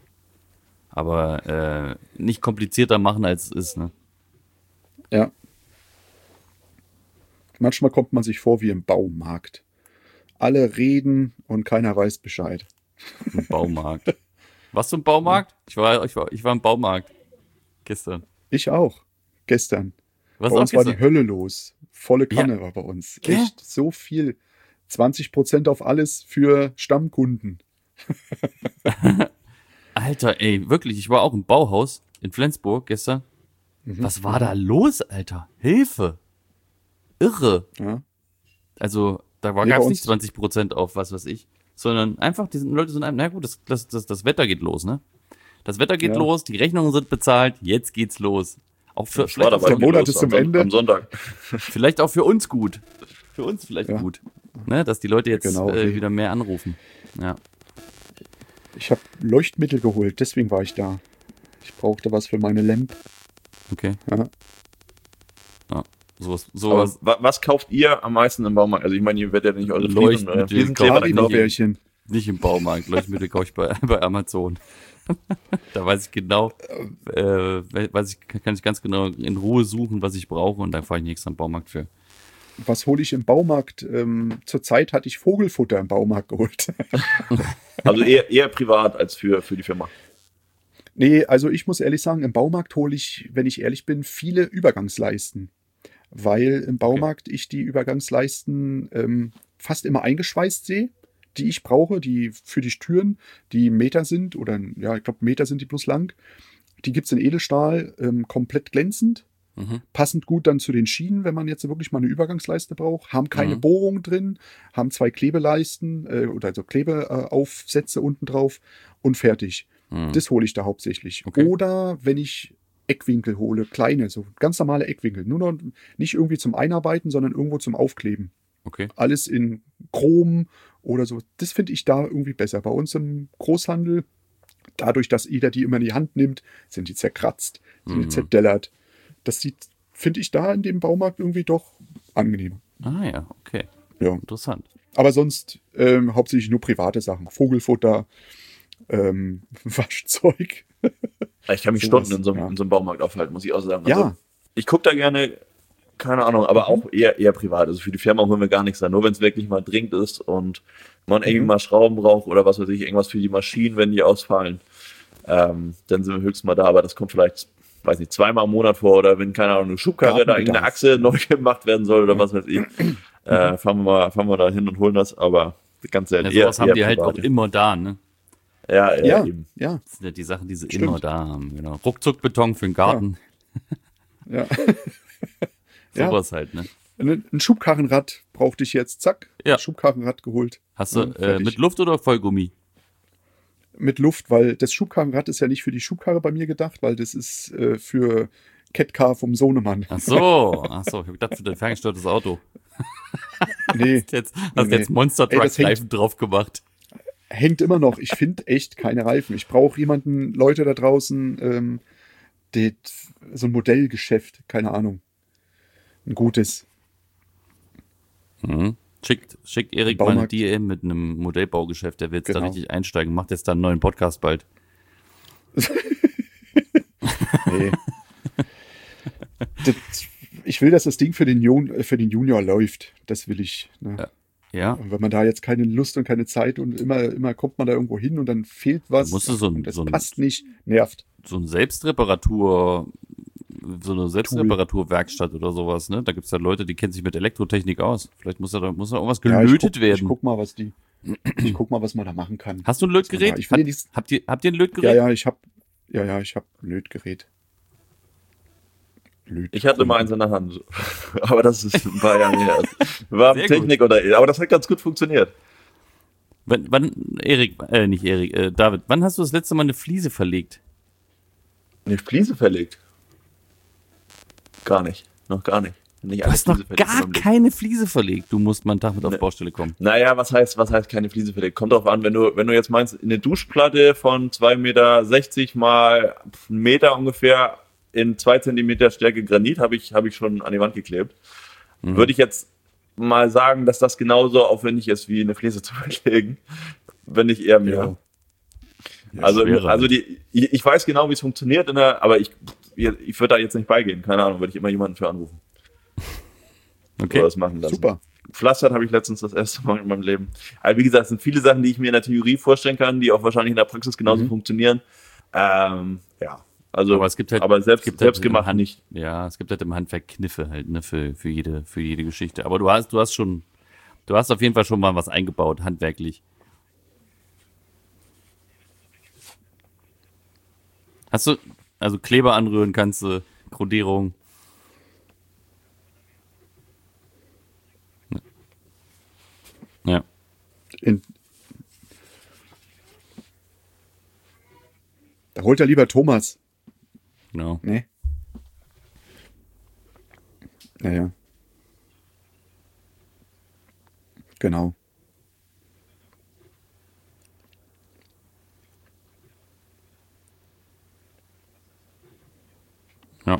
Aber nicht komplizierter machen, als es ist, ne? Ja. Manchmal kommt man sich vor wie im Baumarkt. Alle reden und keiner weiß Bescheid. Im Baumarkt. Warst du im Baumarkt? Ich war im Baumarkt. Gestern. Ich auch. Gestern. Was bei uns gestern? War die Hölle los. Volle Kanne war bei uns. Echt so viel. 20% auf alles für Stammkunden. Alter, ey, wirklich. Ich war auch im Bauhaus in Flensburg gestern. Was war da los, Alter? Hilfe. Irre. Ja. Also, da gab es nicht 20% auf was weiß ich, sondern einfach, die Leute sind einfach, na gut, das Wetter geht los, ne? Das Wetter geht los, die Rechnungen sind bezahlt, jetzt geht's los. Auch für vielleicht auch der Monat ist zum Ende. Am Sonntag. Vielleicht auch für uns gut. Für uns vielleicht gut. Ne? Dass die Leute jetzt wieder mehr anrufen. Ja. Ich habe Leuchtmittel geholt, deswegen war ich da. Ich brauchte was für meine Lamp. Okay. Ja. Sowas. Was kauft ihr am meisten im Baumarkt? Also ich meine, ihr werdet ja nicht eure Fliesenkleber nicht im Baumarkt. Leuchtmittel kaufe ich bei Amazon. Da weiß ich genau, kann ich ganz genau in Ruhe suchen, was ich brauche und dann fahre ich nichts am Baumarkt für. Was hole ich im Baumarkt? Zurzeit hatte ich Vogelfutter im Baumarkt geholt. Also eher privat als für die Firma. Nee, also ich muss ehrlich sagen, im Baumarkt hole ich, wenn ich ehrlich bin, viele Übergangsleisten. Weil im Baumarkt ich die Übergangsleisten fast immer eingeschweißt sehe, die ich brauche, die für die Türen, die Meter sind, oder ja, ich glaube Meter sind die plus lang. Die gibt es in Edelstahl, komplett glänzend, passend gut dann zu den Schienen, wenn man jetzt wirklich mal eine Übergangsleiste braucht, haben keine Bohrung drin, haben 2 Klebeleisten oder so Klebeaufsätze unten drauf und fertig. Das hole ich da hauptsächlich. Okay. Oder wenn ich Eckwinkel hole, kleine, so ganz normale Eckwinkel. Nur noch nicht irgendwie zum Einarbeiten, sondern irgendwo zum Aufkleben. Okay. Alles in Chrom oder so. Das finde ich da irgendwie besser. Bei uns im Großhandel, dadurch, dass jeder die immer in die Hand nimmt, sind die zerkratzt, sind die zerdellert. Das sieht, finde ich da in dem Baumarkt irgendwie doch angenehm. Ah ja, okay. Ja. Interessant. Aber sonst hauptsächlich nur private Sachen. Vogelfutter, Waschzeug. Ich kann mich Stunden in so einem Baumarkt aufhalten, muss ich auch sagen. Ja. Also, ich gucke da gerne, keine Ahnung, aber auch eher privat. Also für die Firma holen wir gar nichts da. Nur wenn es wirklich mal dringend ist und man irgendwie mal Schrauben braucht oder was weiß ich, irgendwas für die Maschinen, wenn die ausfallen, dann sind wir höchstens mal da, aber das kommt vielleicht, weiß nicht, 2-mal im Monat vor oder wenn, keine Ahnung, eine Schubkarre da irgendeine Achse neu gemacht werden soll oder was weiß ich, fahren wir da hin und holen das, aber ganz selten. Ja, sowas haben die halt auch immer da, ne? Ja, eben. Ja. Das sind ja die Sachen, die sie immer da haben, genau. Ruckzuckbeton für den Garten. Ja. Sowas halt, ne? Ein Schubkarrenrad brauchte ich jetzt, zack, Schubkarrenrad geholt. Hast du mit Luft oder Vollgummi? Mit Luft, weil das Schubkarrenrad ist ja nicht für die Schubkarre bei mir gedacht, weil das ist für Catcar vom Sohnemann. Ach so, ich habe gedacht, für dein ferngesteuertes Auto. Nee. Hast jetzt Monster Truck Reifen drauf gemacht. Hängt immer noch. Ich finde echt keine Reifen. Ich brauche Leute da draußen, so ein Modellgeschäft, keine Ahnung. Ein gutes. Mhm. Schickt Erik mal eine DM mit einem Modellbaugeschäft, der wird jetzt da richtig einsteigen, macht jetzt da einen neuen Podcast bald. Nee. Ich will, dass das Ding für den Junior läuft. Das will ich. Ne? Ja. Und wenn man da jetzt keine Lust und keine Zeit und immer kommt man da irgendwo hin und dann fehlt was. Musst du das passt nicht, nervt. So eine Selbstreparaturwerkstatt oder sowas, ne? Da gibt es ja Leute, die kennen sich mit Elektrotechnik aus. Vielleicht muss da irgendwas gelötet werden. Ich guck mal, was man da machen kann. Hast du ein Lötgerät? Habt ihr ein Lötgerät? Ja, ich hab ein Lötgerät. Ich hatte mal eins in der Hand, aber das ist ein paar Jahre her. War Technik aber das hat ganz gut funktioniert. David, wann hast du das letzte Mal eine Fliese verlegt? Eine Fliese verlegt? Noch gar nicht. Du hast noch gar keine Fliese verlegt. Du musst mal einen Tag mit auf die Baustelle kommen. Naja, was heißt keine Fliese verlegt? Kommt drauf an, wenn du jetzt meinst, eine Duschplatte von 2,60 Meter mal 1 Meter ungefähr in 2 Zentimeter Stärke Granit habe ich schon an die Wand geklebt. Würde ich jetzt mal sagen, dass das genauso aufwendig ist, wie eine Fliese zu verlegen, wenn nicht eher mehr. Ja, also ich weiß genau, wie es funktioniert, aber ich würde da jetzt nicht beigehen. Keine Ahnung, würde ich immer jemanden für anrufen. Okay, das machen lassen. Super. Pflastert habe ich letztens das erste Mal in meinem Leben. Aber wie gesagt, es sind viele Sachen, die ich mir in der Theorie vorstellen kann, die auch wahrscheinlich in der Praxis genauso funktionieren. Also, aber selbst gemacht nicht. Ja, es gibt halt im Handwerk Kniffe halt, ne, für jede Geschichte. Aber du hast auf jeden Fall schon mal was eingebaut, handwerklich. Hast du, also Kleber anrühren kannst du, Grundierung. Ja. Da holt er lieber Thomas. Genau. Nee. Naja. Genau. Ja.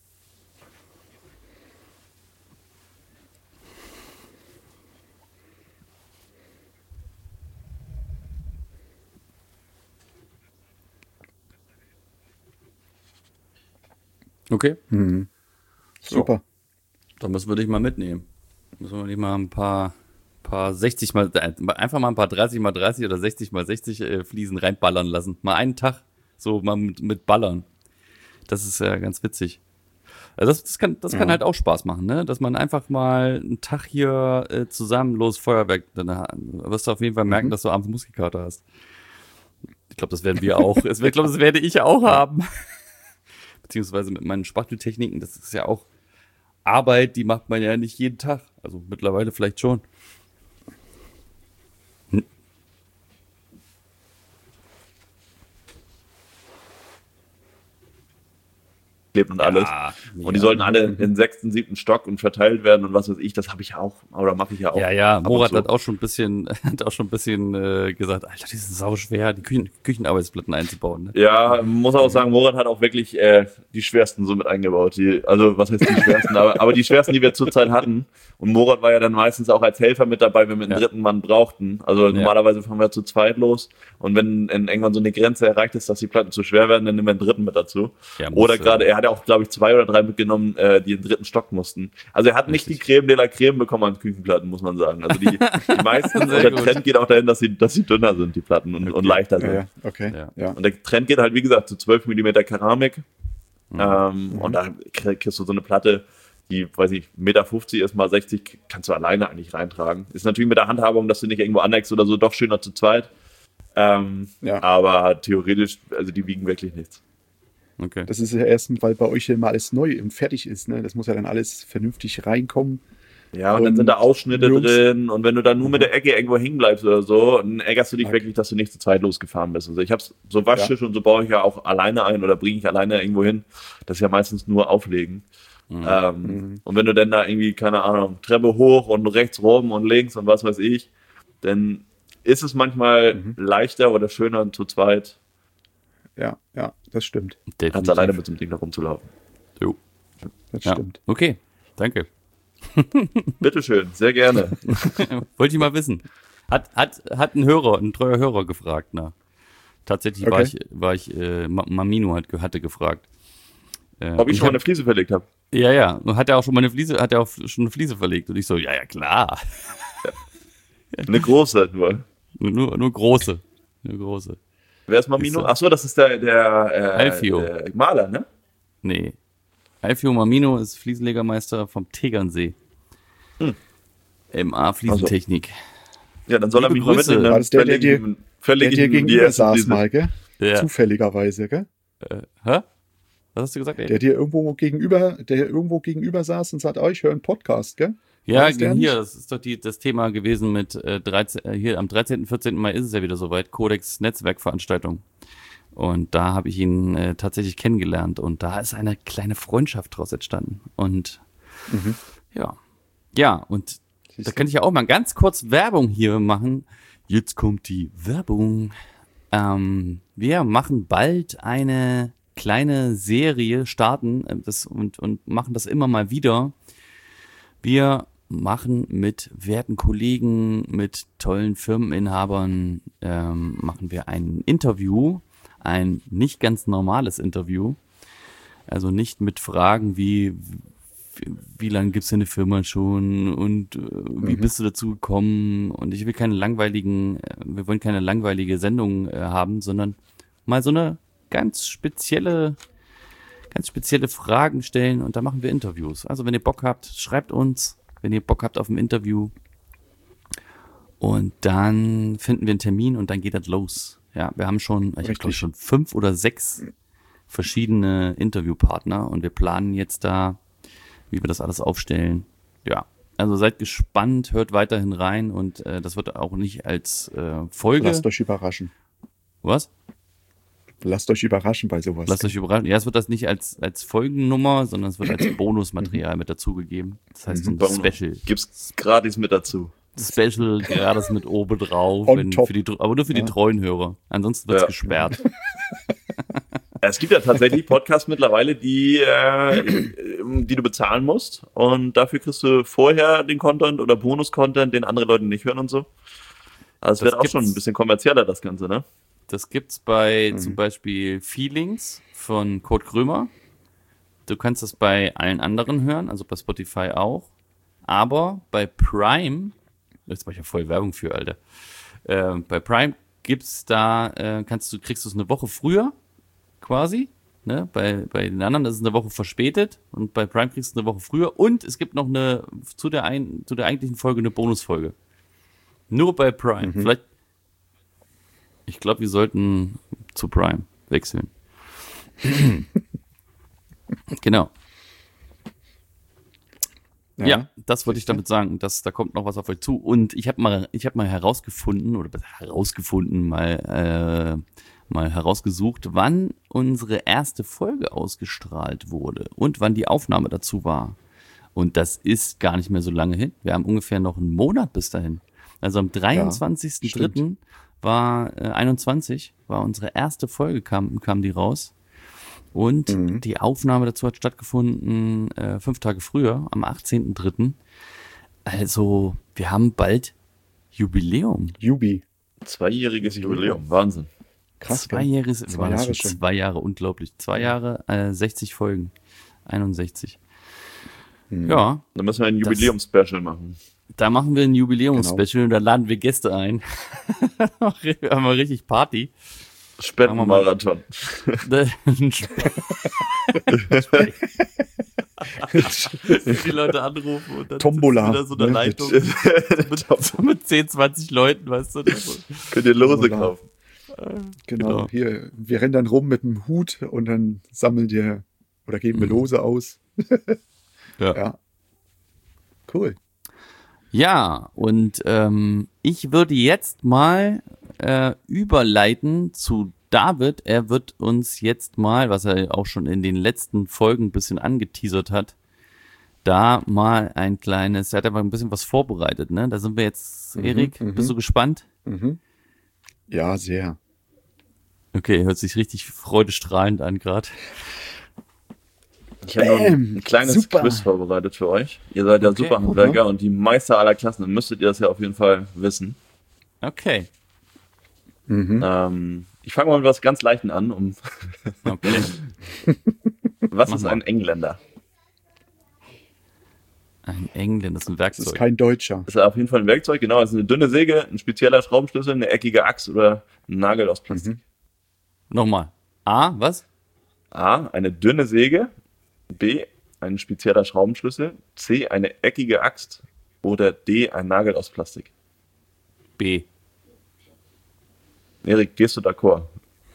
Okay. Mhm. Super. Da müssen wir dich mal mitnehmen. Müssen wir dich mal ein paar 60 mal, einfach mal ein paar 30 mal 30 oder 60 mal 60 Fliesen reinballern lassen. Mal einen Tag so mal mit Ballern. Das ist ja ganz witzig. Also das kann halt auch Spaß machen, ne? Dass man einfach mal einen Tag hier zusammen Feuerwerk, dann wirst du auf jeden Fall merken, dass du abends Muskelkater hast. Ich glaube, das werden wir auch. Ich glaube, das werde ich auch haben. Beziehungsweise mit meinen Spachteltechniken, das ist ja auch Arbeit, die macht man ja nicht jeden Tag. Also mittlerweile vielleicht schon. Und alles. Und die sollten alle in den 6., 7. Stock und verteilt werden und was weiß ich, das habe ich auch, oder mache ich ja auch. Ja, Morat hat auch schon ein bisschen gesagt, Alter, die sind sauschwer, die Küchenarbeitsplatten einzubauen. Ne? Ja, muss auch sagen, Morat hat auch wirklich die schwersten so mit eingebaut. Also, was heißt die schwersten? aber die schwersten, die wir zurzeit hatten. Und Morat war ja dann meistens auch als Helfer mit dabei, wenn wir einen dritten Mann brauchten. Also normalerweise fahren wir zu zweit los. Und wenn irgendwann so eine Grenze erreicht ist, dass die Platten zu schwer werden, dann nehmen wir einen dritten mit dazu. Ja, oder gerade, er hat er auch, glaube ich, 2 oder 3 mitgenommen, die in den 3. Stock mussten. Also er hat nicht die Creme de la Creme bekommen an Küchenplatten, muss man sagen. Also die meisten, und der Trend geht auch dahin, dass sie dünner sind, die Platten, und leichter sind. Ja, okay. Ja. Und der Trend geht halt, wie gesagt, zu 12 mm Keramik. Und da kriegst du so eine Platte, die, weiß ich, 1,50 Meter ist mal 60, kannst du alleine eigentlich reintragen. Ist natürlich mit der Handhabung, dass du nicht irgendwo aneckst oder so, doch schöner zu zweit. Aber theoretisch, also die wiegen wirklich nichts. Okay. Das ist ja erst, weil bei euch ja immer alles neu und fertig ist, ne? Das muss ja dann alles vernünftig reinkommen. Ja, und dann sind da Ausschnitte drin, und wenn du dann nur mit der Ecke irgendwo hängen bleibst oder so, dann ärgerst du dich wirklich, dass du nicht zu zweit losgefahren bist. Also ich hab's so Waschtisch und so baue ich ja auch alleine ein oder bringe ich alleine irgendwo hin. Das ist ja meistens nur auflegen. Und wenn du dann da irgendwie, keine Ahnung, Treppe hoch und rechts rum und links und was weiß ich, dann ist es manchmal leichter oder schöner zu zweit. Ja, das stimmt. Als alleine mit so einem Ding da rumzulaufen. Jo. Das stimmt. Okay, danke. Bitteschön, sehr gerne. Wollte ich mal wissen. Hat ein treuer Hörer gefragt, na. Tatsächlich war ich Mamino hatte gefragt. Ob ich schon mal eine Fliese verlegt habe. Ja. Und hat er auch schon eine Fliese verlegt? Und ich so, ja, klar. Eine große nur. Nur große. Eine große. Wer ist Mamino? Achso, das ist der Alfio. Der Maler, ne? Nee. Alfio Mamino ist Fliesenlegermeister vom Tegernsee. MA Fliesentechnik. Ja, dann soll er mich mal mitnehmen. War das der dir gegenüber saß mal, gell? Ja. Zufälligerweise, gell? Hä? Was hast du gesagt? Der irgendwo gegenüber saß und sagt, ich höre einen Podcast, gell? Ja, hier, das ist doch das Thema gewesen mit 13, hier am 13., 14. Mai ist es ja wieder soweit, Codex Netzwerkveranstaltung. Und da habe ich ihn tatsächlich kennengelernt, und da ist eine kleine Freundschaft draus entstanden. Und ja, und da kann ich ja auch mal ganz kurz Werbung hier machen. Jetzt kommt die Werbung. Wir machen bald eine kleine Serie, starten und machen das immer mal wieder. Wir machen mit werten Kollegen, mit tollen Firmeninhabern, machen wir ein Interview, ein nicht ganz normales Interview, also nicht mit Fragen wie lange gibt's denn eine Firma schon und wie bist du dazu gekommen, und wir wollen keine langweilige Sendung haben, sondern mal so eine ganz spezielle Fragen stellen, und da machen wir Interviews. Also wenn ihr Bock habt, schreibt uns, wenn ihr Bock habt auf ein Interview, und dann finden wir einen Termin und dann geht das los. Ja, wir haben schon 5 oder 6 verschiedene Interviewpartner, und wir planen jetzt da, wie wir das alles aufstellen. Ja, also seid gespannt, hört weiterhin rein, und das wird auch nicht als Folge. Lasst euch überraschen. Was? Lasst euch überraschen bei sowas. Lasst euch überraschen. Ja, es wird das nicht als Folgennummer, sondern es wird als Bonusmaterial mit dazugegeben. Das heißt, ein Special. Gibt's gratis mit dazu. Special gratis mit oben drauf. Aber nur für die treuen Hörer. Ansonsten wird's gesperrt. Es gibt ja tatsächlich Podcasts mittlerweile, die du bezahlen musst, und dafür kriegst du vorher den Content oder Bonus-Content, den andere Leute nicht hören und so. Also es wird auch schon ein bisschen kommerzieller, das Ganze, ne? Das gibt's bei zum Beispiel Feelings von Kurt Krömer. Du kannst das bei allen anderen hören, also bei Spotify auch. Aber bei Prime, jetzt mach ich ja voll Werbung für, Alter. Bei Prime gibt's da, kriegst du es eine Woche früher, quasi. Ne? Bei den anderen ist es eine Woche verspätet, und bei Prime kriegst du es eine Woche früher, und es gibt noch zu der eigentlichen Folge eine Bonusfolge. Nur bei Prime. Vielleicht. Ich glaube, wir sollten zu Prime wechseln. Genau. Ja, das wollte ich damit sagen. Da kommt noch was auf euch zu. Und ich habe mal herausgefunden, mal herausgesucht, wann unsere erste Folge ausgestrahlt wurde und wann die Aufnahme dazu war. Und das ist gar nicht mehr so lange hin. Wir haben ungefähr noch einen Monat bis dahin. Also am 23.03. war 21, war unsere erste Folge, kam die raus. Und die Aufnahme dazu hat stattgefunden 5 Tage früher, am 18.03. Also, wir haben bald Jubiläum. 2-jähriges Jubiläum, Wahnsinn. Krass. 2 Jahre, wir waren schon 2 Jahre, unglaublich. 2 Jahre, 60 Folgen. 61. Ja. Dann müssen wir ein Jubiläums-Special machen. Da machen wir ein Jubiläums-Special und da laden wir Gäste ein. Haben wir richtig Party. Spendenmarathon. Die Leute anrufen und dann Tombola. Wieder so eine Leitung mit 10, 20 Leuten, weißt du. Könnt ihr Lose kaufen. Genau, hier, wir rennen dann rum mit dem Hut und dann sammeln wir oder geben wir Lose aus. Ja. Cool. Ja, und ich würde jetzt mal überleiten zu David. Er wird uns jetzt mal, was er auch schon in den letzten Folgen ein bisschen angeteasert hat, da mal er hat aber ein bisschen was vorbereitet, ne? Da sind wir jetzt, Erik, bist du gespannt? Ja, sehr. Okay, hört sich richtig freudestrahlend an gerade. Ich habe noch ein kleines Quiz vorbereitet für euch. Ihr seid ja Superhandwerker und die Meister aller Klassen. Dann müsstet ihr das ja auf jeden Fall wissen. Okay. Ich fange mal mit was ganz Leichten an. Okay. Was ist ein Engländer? Ein Engländer, das ist ein Werkzeug. Das ist kein Deutscher. Das ist auf jeden Fall ein Werkzeug, genau. Das ist eine dünne Säge, ein spezieller Schraubenschlüssel, eine eckige Axt oder ein Nagel aus Plastik. Nochmal. A, was? A, eine dünne Säge. B, ein spezieller Schraubenschlüssel. C, eine eckige Axt. Oder D, ein Nagel aus Plastik. B. Erik, gehst du d'accord?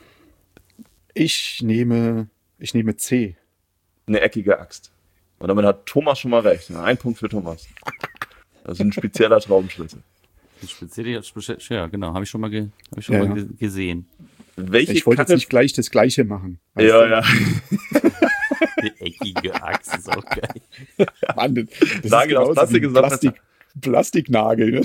Ich nehme C. Eine eckige Axt. Und damit hat Thomas schon mal recht. Ein Punkt für Thomas. Das ist ein spezieller Schraubenschlüssel. Ja, genau. Habe ich schon mal gesehen. Ich wollte jetzt nicht gleich das Gleiche machen. Ja. Die eckige Axt ist auch geil. Mann, das Nagel aus Plastik. Plastiknagel.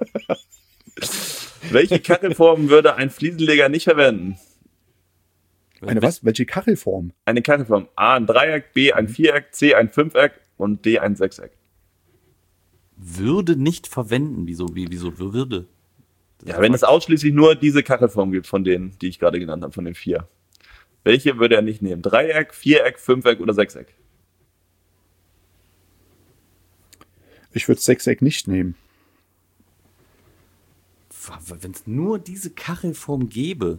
Welche Kachelform würde ein Fliesenleger nicht verwenden? Eine was? Welche Kachelform? Eine Kachelform. A, ein Dreieck, B, ein Viereck, C, ein Fünfeck und D, ein Sechseck. Würde nicht verwenden? Wieso würde? Ja, wenn es ausschließlich nur diese Kachelform gibt von denen, die ich gerade genannt habe, von den 4. Welche würde er nicht nehmen? Dreieck, Viereck, Fünfeck oder Sechseck? Ich würde Sechseck nicht nehmen. Wenn es nur diese Kachelform gäbe.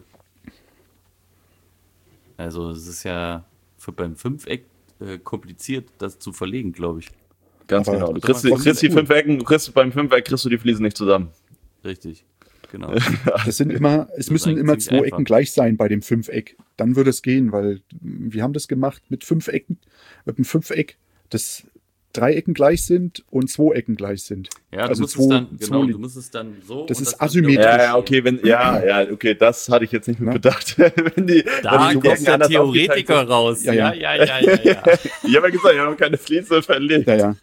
Also es ist ja beim Fünfeck kompliziert, das zu verlegen, glaube ich. Ganz genau. Du kriegst die Fünfecken, beim Fünfeck kriegst du die Fliesen nicht zusammen. Richtig, genau. Es müssen immer 2 einfach. Ecken gleich sein bei dem Fünfeck. Dann würde es gehen, weil wir haben das gemacht mit 5 Ecken, mit einem Fünfeck, das 3 Ecken gleich sind und 2 Ecken gleich sind. Ja, also du musst es dann so. Das ist asymmetrisch. Ja, okay, okay, das hatte ich jetzt nicht mit bedacht. Da kommt der Theoretiker raus. Ja. Ich habe ja gesagt, ich habe keine Fliese verlegt. Ja.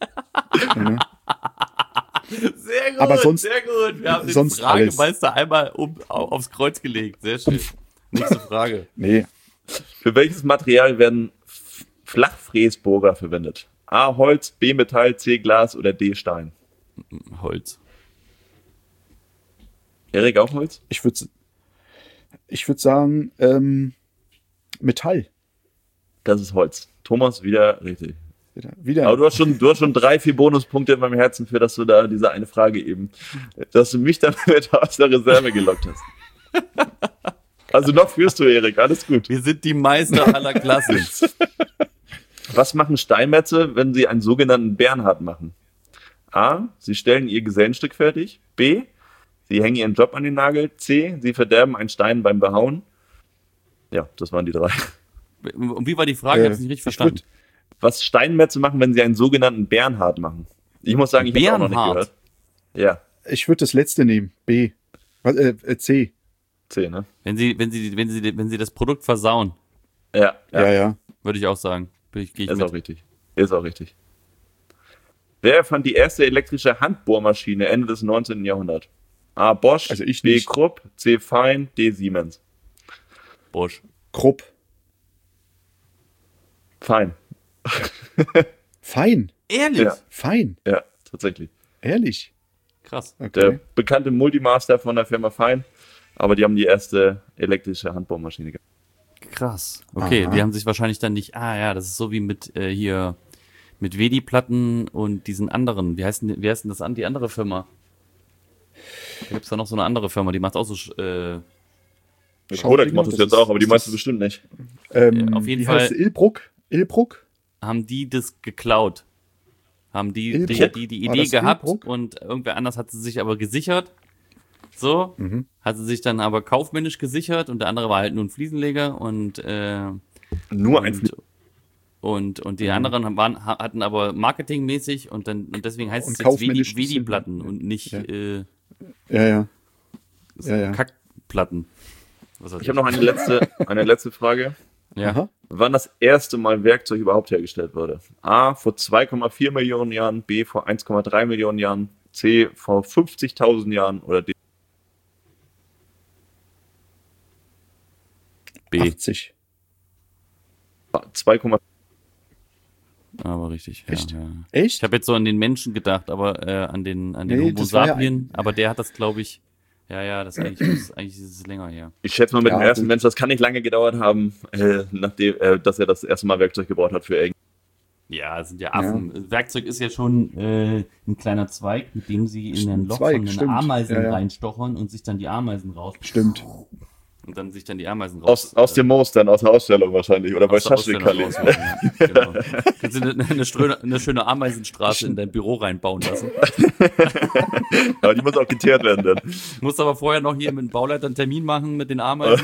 Sehr gut, aber sonst, sehr gut. Wir haben den sonst Fragemeister einmal aufs Kreuz gelegt. Sehr schön. Nächste Frage. Nee. Für welches Material werden Flachfräsbohrer verwendet? A, Holz, B, Metall, C, Glas oder D, Stein? Holz. Erik, auch Holz? Ich würde sagen, Metall. Das ist Holz. Thomas, wieder richtig. Wieder. Aber du hast schon 3, 4 Bonuspunkte in meinem Herzen für, dass du da diese eine Frage eben, dass du mich damit aus der Reserve gelockt hast. Also noch führst du, Erik, alles gut. Wir sind die Meister aller Klassen. Was machen Steinmetze, wenn sie einen sogenannten Bernhard machen? A, sie stellen ihr Gesellenstück fertig. B, sie hängen ihren Job an den Nagel. C, sie verderben einen Stein beim Behauen. Ja, das waren die 3. Und wie war die Frage? Ich habe es nicht richtig verstanden. Was Steinmetze machen, wenn sie einen sogenannten Bernhard machen? Ich muss sagen, ich habe es auch noch nicht gehört. Ja. Ich würde das letzte nehmen. B. C. C, ne? Wenn sie das Produkt versauen. Ja. Würde ich auch sagen. Ist auch richtig. Wer erfand die erste elektrische Handbohrmaschine Ende des 19. Jahrhunderts? A. Bosch, also ich B. nicht. Krupp, C. Fein, D. Siemens. Bosch. Krupp. Fein. Fein? Ehrlich? Ja. Fein? Ja, tatsächlich. Ehrlich? Krass. Okay. Der bekannte Multimaster von der Firma Fein. Aber die haben die erste elektrische Handbohrmaschine gehabt. Krass. Okay, die haben sich wahrscheinlich dann nicht, das ist so wie mit mit Wedi-Platten und diesen anderen, wie heißt denn das an, die andere Firma? Da gibt's da noch so eine andere Firma, die macht auch so, Kodak macht das jetzt auch, aber die meisten bestimmt nicht. auf jeden Fall. Heißt Ilbruck? Haben die das geklaut? Haben die Idee gehabt Ilbruck? Und irgendwer anders hat sie sich aber gesichert. So, hat sie sich dann aber kaufmännisch gesichert und der andere war halt nur ein Fliesenleger und die anderen hatten aber marketingmäßig und deswegen heißt es jetzt Wedi-Platten und nicht Kackplatten. Ich habe noch eine letzte Frage. Ja. Wann das erste Mal Werkzeug überhaupt hergestellt wurde? A, vor 2,4 Millionen Jahren, B, vor 1,3 Millionen Jahren, C, vor 50.000 Jahren oder D? B. 80. 2,4. Aber richtig. Echt? Ja. Echt? Ich habe jetzt so an den Menschen gedacht, aber an den Homo sapien, aber der hat das, glaube ich, das eigentlich ist es länger her. Ich schätze mal mit dem ersten Mensch, das kann nicht lange gedauert haben, nachdem, dass er das erste Mal Werkzeug gebaut hat für Egg. Ja, das sind ja Affen. Ja. Werkzeug ist ja schon ein kleiner Zweig, mit dem sie in ein Loch von den Ameisen reinstochern und sich dann die Ameisen raus. Stimmt. Und dann sich dann die Ameisen raus. Aus dem Moos dann, aus der Ausstellung wahrscheinlich. Oder bei Schaschlik-Kali. Genau. Kannst du eine schöne Ameisenstraße in dein Büro reinbauen lassen. Aber die muss auch geteert werden dann. Musst aber vorher noch hier mit dem Bauleiter einen Termin machen mit den Ameisen.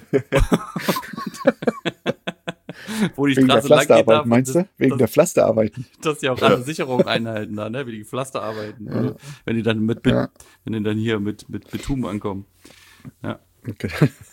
Wo die Straße lang geht darf. Meinst du? Wegen der Pflasterarbeiten. Dass die auch alle Sicherungen einhalten da, ne? Wie die Pflasterarbeiten. Ja. Wenn die dann wenn die dann hier mit Betum ankommen. Ja. Okay.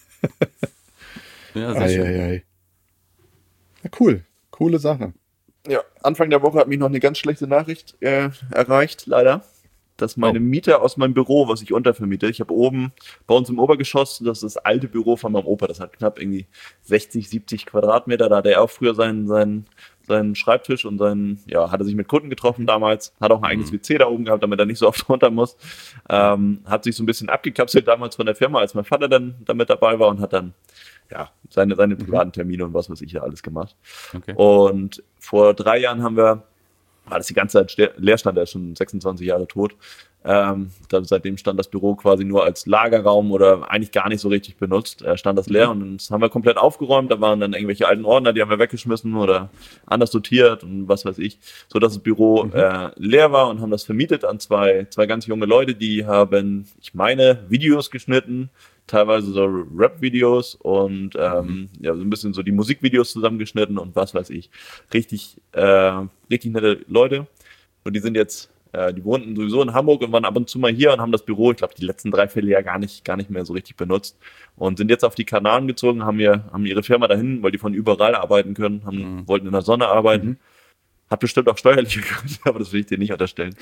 Ja, sehr schön. Ja, cool. Coole Sache. Ja, Anfang der Woche hat mich noch eine ganz schlechte Nachricht erreicht, leider. Dass meine Miete aus meinem Büro, was ich untervermiete, ich habe oben bei uns im Obergeschoss, das ist das alte Büro von meinem Opa, das hat knapp irgendwie 60, 70 Quadratmeter, da hat er auch früher seinen Schreibtisch und hat er sich mit Kunden getroffen damals, hat auch ein eigenes WC da oben gehabt, damit er nicht so oft runter muss, hat sich so ein bisschen abgekapselt damals von der Firma, als mein Vater dann damit dabei war und hat dann seine privaten Termine und was weiß ich ja alles gemacht. Okay. Und vor 3 Jahren war das die ganze Zeit leer, stand, er ist schon 26 Jahre tot. Seitdem stand das Büro quasi nur als Lagerraum oder eigentlich gar nicht so richtig benutzt. Stand das leer und das haben wir komplett aufgeräumt. Da waren dann irgendwelche alten Ordner, die haben wir weggeschmissen oder anders sortiert und was weiß ich, so dass das Büro leer war und haben das vermietet an zwei ganz junge Leute, die haben, ich meine, Videos geschnitten, teilweise so Rap-Videos und so ein bisschen so die Musikvideos zusammengeschnitten und was weiß ich. Richtig nette Leute. Und die sind jetzt, die wohnten sowieso in Hamburg und waren ab und zu mal hier und haben das Büro, ich glaube, die letzten 3 Vierteljahr gar nicht mehr so richtig benutzt. Und sind jetzt auf die Kanaren gezogen, haben ihre Firma dahin, weil die von überall arbeiten können, wollten in der Sonne arbeiten. Hat bestimmt auch steuerliche Gründe, aber das will ich dir nicht unterstellen.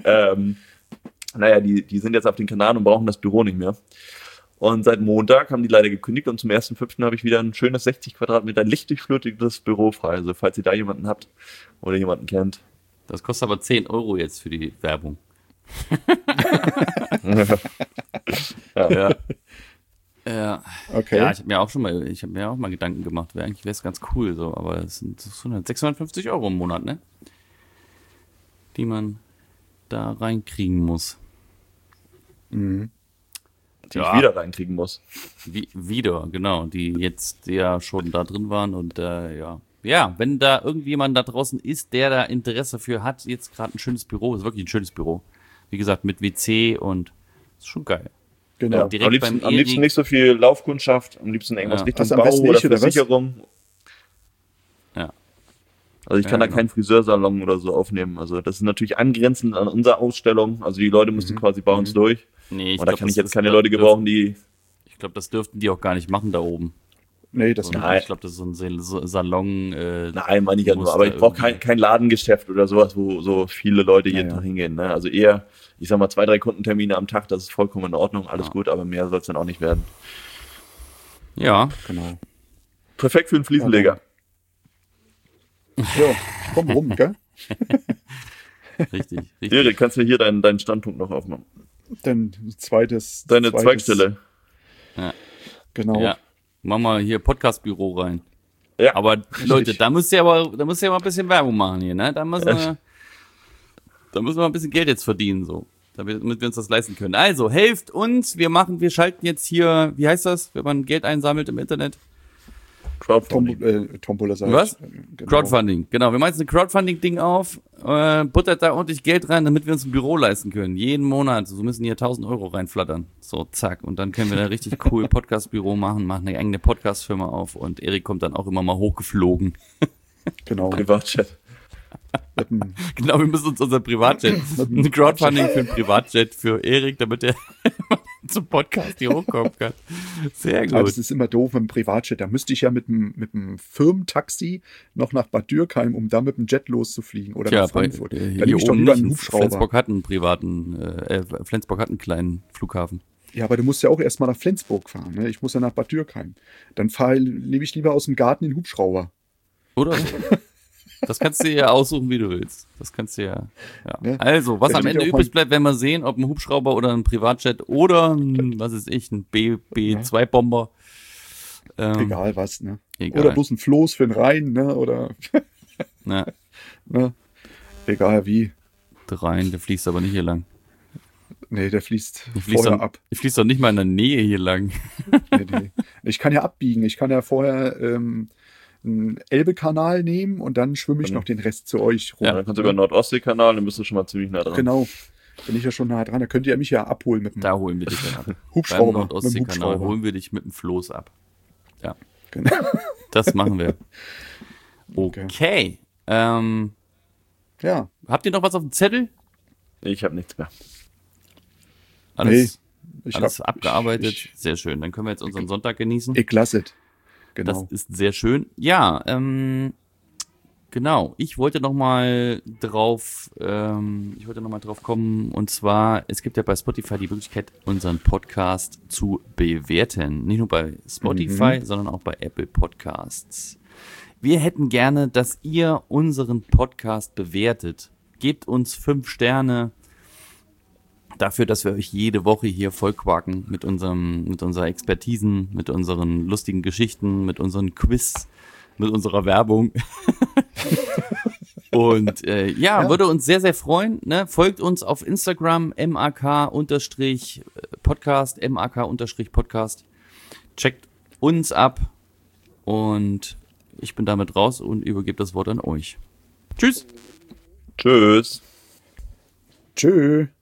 Die sind jetzt auf den Kanaren und brauchen das Büro nicht mehr. Und seit Montag haben die leider gekündigt und zum 1.5. habe ich wieder ein schönes 60 Quadratmeter lichtdurchflutschtes Büro frei. Also falls ihr da jemanden habt oder jemanden kennt. Das kostet aber 10 € jetzt für die Werbung. Ja. Okay. Ja, ich habe mir auch mal Gedanken gemacht. Eigentlich wäre es ganz cool, so, aber es sind 650 € im Monat, ne? Die man da reinkriegen muss. Die ich wieder reinkriegen muss. Wieder, genau. Die jetzt ja schon da drin waren und Ja, wenn da irgendjemand da draußen ist, der da Interesse für hat, jetzt gerade ein schönes Büro, ist wirklich ein schönes Büro. Wie gesagt, mit WC und ist schon geil. Genau. Ja, direkt am liebsten nicht so viel Laufkundschaft, am liebsten irgendwas Richtung Bau oder Versicherung. Ja. Also ich kann da keinen Friseursalon oder so aufnehmen. Also das ist natürlich angrenzend an unsere Ausstellung. Also die Leute müssen quasi bei uns durch. Nee, und da kann ich jetzt keine Leute gebrauchen, die... Ich glaube, das dürften die auch gar nicht machen da oben. Nee, das nicht. Ich glaube, das ist so ein Salon. Nein, meine ich ja nur. Aber ich brauche kein Ladengeschäft oder sowas, wo so viele Leute jeden Tag hingehen. Ne? Also eher, ich sag mal, 2, 3 Kundentermine am Tag, das ist vollkommen in Ordnung, alles gut, aber mehr soll es dann auch nicht werden. Ja. Genau. Perfekt für einen Fliesenleger. Ja, komm rum, gell? Richtig. Erik, kannst du hier deinen Standpunkt noch aufmachen? Deine Zweigstelle. Ja. Genau. Ja. Machen wir hier Podcast-Büro rein. Ja. Aber Leute, da müsst ihr aber ein bisschen Werbung machen hier, ne? Da müssen wir ein bisschen Geld jetzt verdienen, so. Damit wir uns das leisten können. Also, helft uns. Wir schalten jetzt hier, wie heißt das, wenn man Geld einsammelt im Internet? Crowdfunding. Tombola sagt. Was? Genau. Crowdfunding, genau. Wir machen jetzt ein Crowdfunding-Ding auf, buttert da ordentlich Geld rein, damit wir uns ein Büro leisten können. Jeden Monat. So müssen hier 1.000 Euro reinflattern. So, zack. Und dann können wir da richtig cool Podcast-Büro machen eine eigene Podcast-Firma auf und Erik kommt dann auch immer mal hochgeflogen. Genau. Privatchat. Genau, wir müssen uns unser Privatjet, ein Crowdfunding für ein Privatjet für Erik, damit er zum Podcast hier hochkommen kann. Sehr gut. Aber das ist immer doof mit dem Privatjet. Da müsste ich ja mit dem Firmentaxi noch nach Bad Dürkheim, um da mit dem Jet loszufliegen oder nach Frankfurt. Da nehme ich doch lieber einen Hubschrauber. Flensburg hat einen kleinen Flughafen. Ja, aber du musst ja auch erstmal nach Flensburg fahren. Ne? Ich muss ja nach Bad Dürkheim. Dann nehme ich lieber aus dem Garten den Hubschrauber. Oder? Das kannst du ja aussuchen, wie du willst. Das kannst du ja. Also, was am Ende übrig bleibt, werden wir sehen, ob ein Hubschrauber oder ein Privatjet oder ein BB-2-Bomber. Egal was, ne? Egal. Oder bloß ein Floß für den Rhein, ne? Oder. Ja. Ne? Egal wie. Der Rhein, der fließt aber nicht hier lang. Nee, der fließt vorher ab. Der fließt doch nicht mal in der Nähe hier lang. Nee. Ich kann ja abbiegen. Ich kann ja vorher einen Elbe-Kanal nehmen und dann schwimme ich noch den Rest zu euch rum. Ja, dann kannst du über den Nord-Ostsee-Kanal, dann bist du schon mal ziemlich nah dran. Genau. Bin ich ja schon nah dran. Da könnt ihr mich ja abholen mit dem Da holen wir dich dann ab. Hubschrauber. Beim Nord-Ostsee-Kanal holen wir dich mit dem Floß ab. Ja. Genau. Das machen wir. Okay. Ja. Habt ihr noch was auf dem Zettel? Ich habe nichts mehr. Alles abgearbeitet. Sehr schön. Dann können wir jetzt unseren Sonntag genießen. Ich lasse es. Genau. Das ist sehr schön. Ja, genau. Ich wollte noch mal drauf kommen. Und zwar, es gibt ja bei Spotify die Möglichkeit, unseren Podcast zu bewerten. Nicht nur bei Spotify, sondern auch bei Apple Podcasts. Wir hätten gerne, dass ihr unseren Podcast bewertet. Gebt uns 5 Sterne. Dafür, dass wir euch jede Woche hier vollquaken mit unserer Expertisen, mit unseren lustigen Geschichten, mit unseren Quiz, mit unserer Werbung. Und würde uns sehr, sehr freuen. Ne? Folgt uns auf Instagram, mak_podcast, mak_podcast. Checkt uns ab. Und ich bin damit raus und übergebe das Wort an euch. Tschüss. Tschüss. Tschö.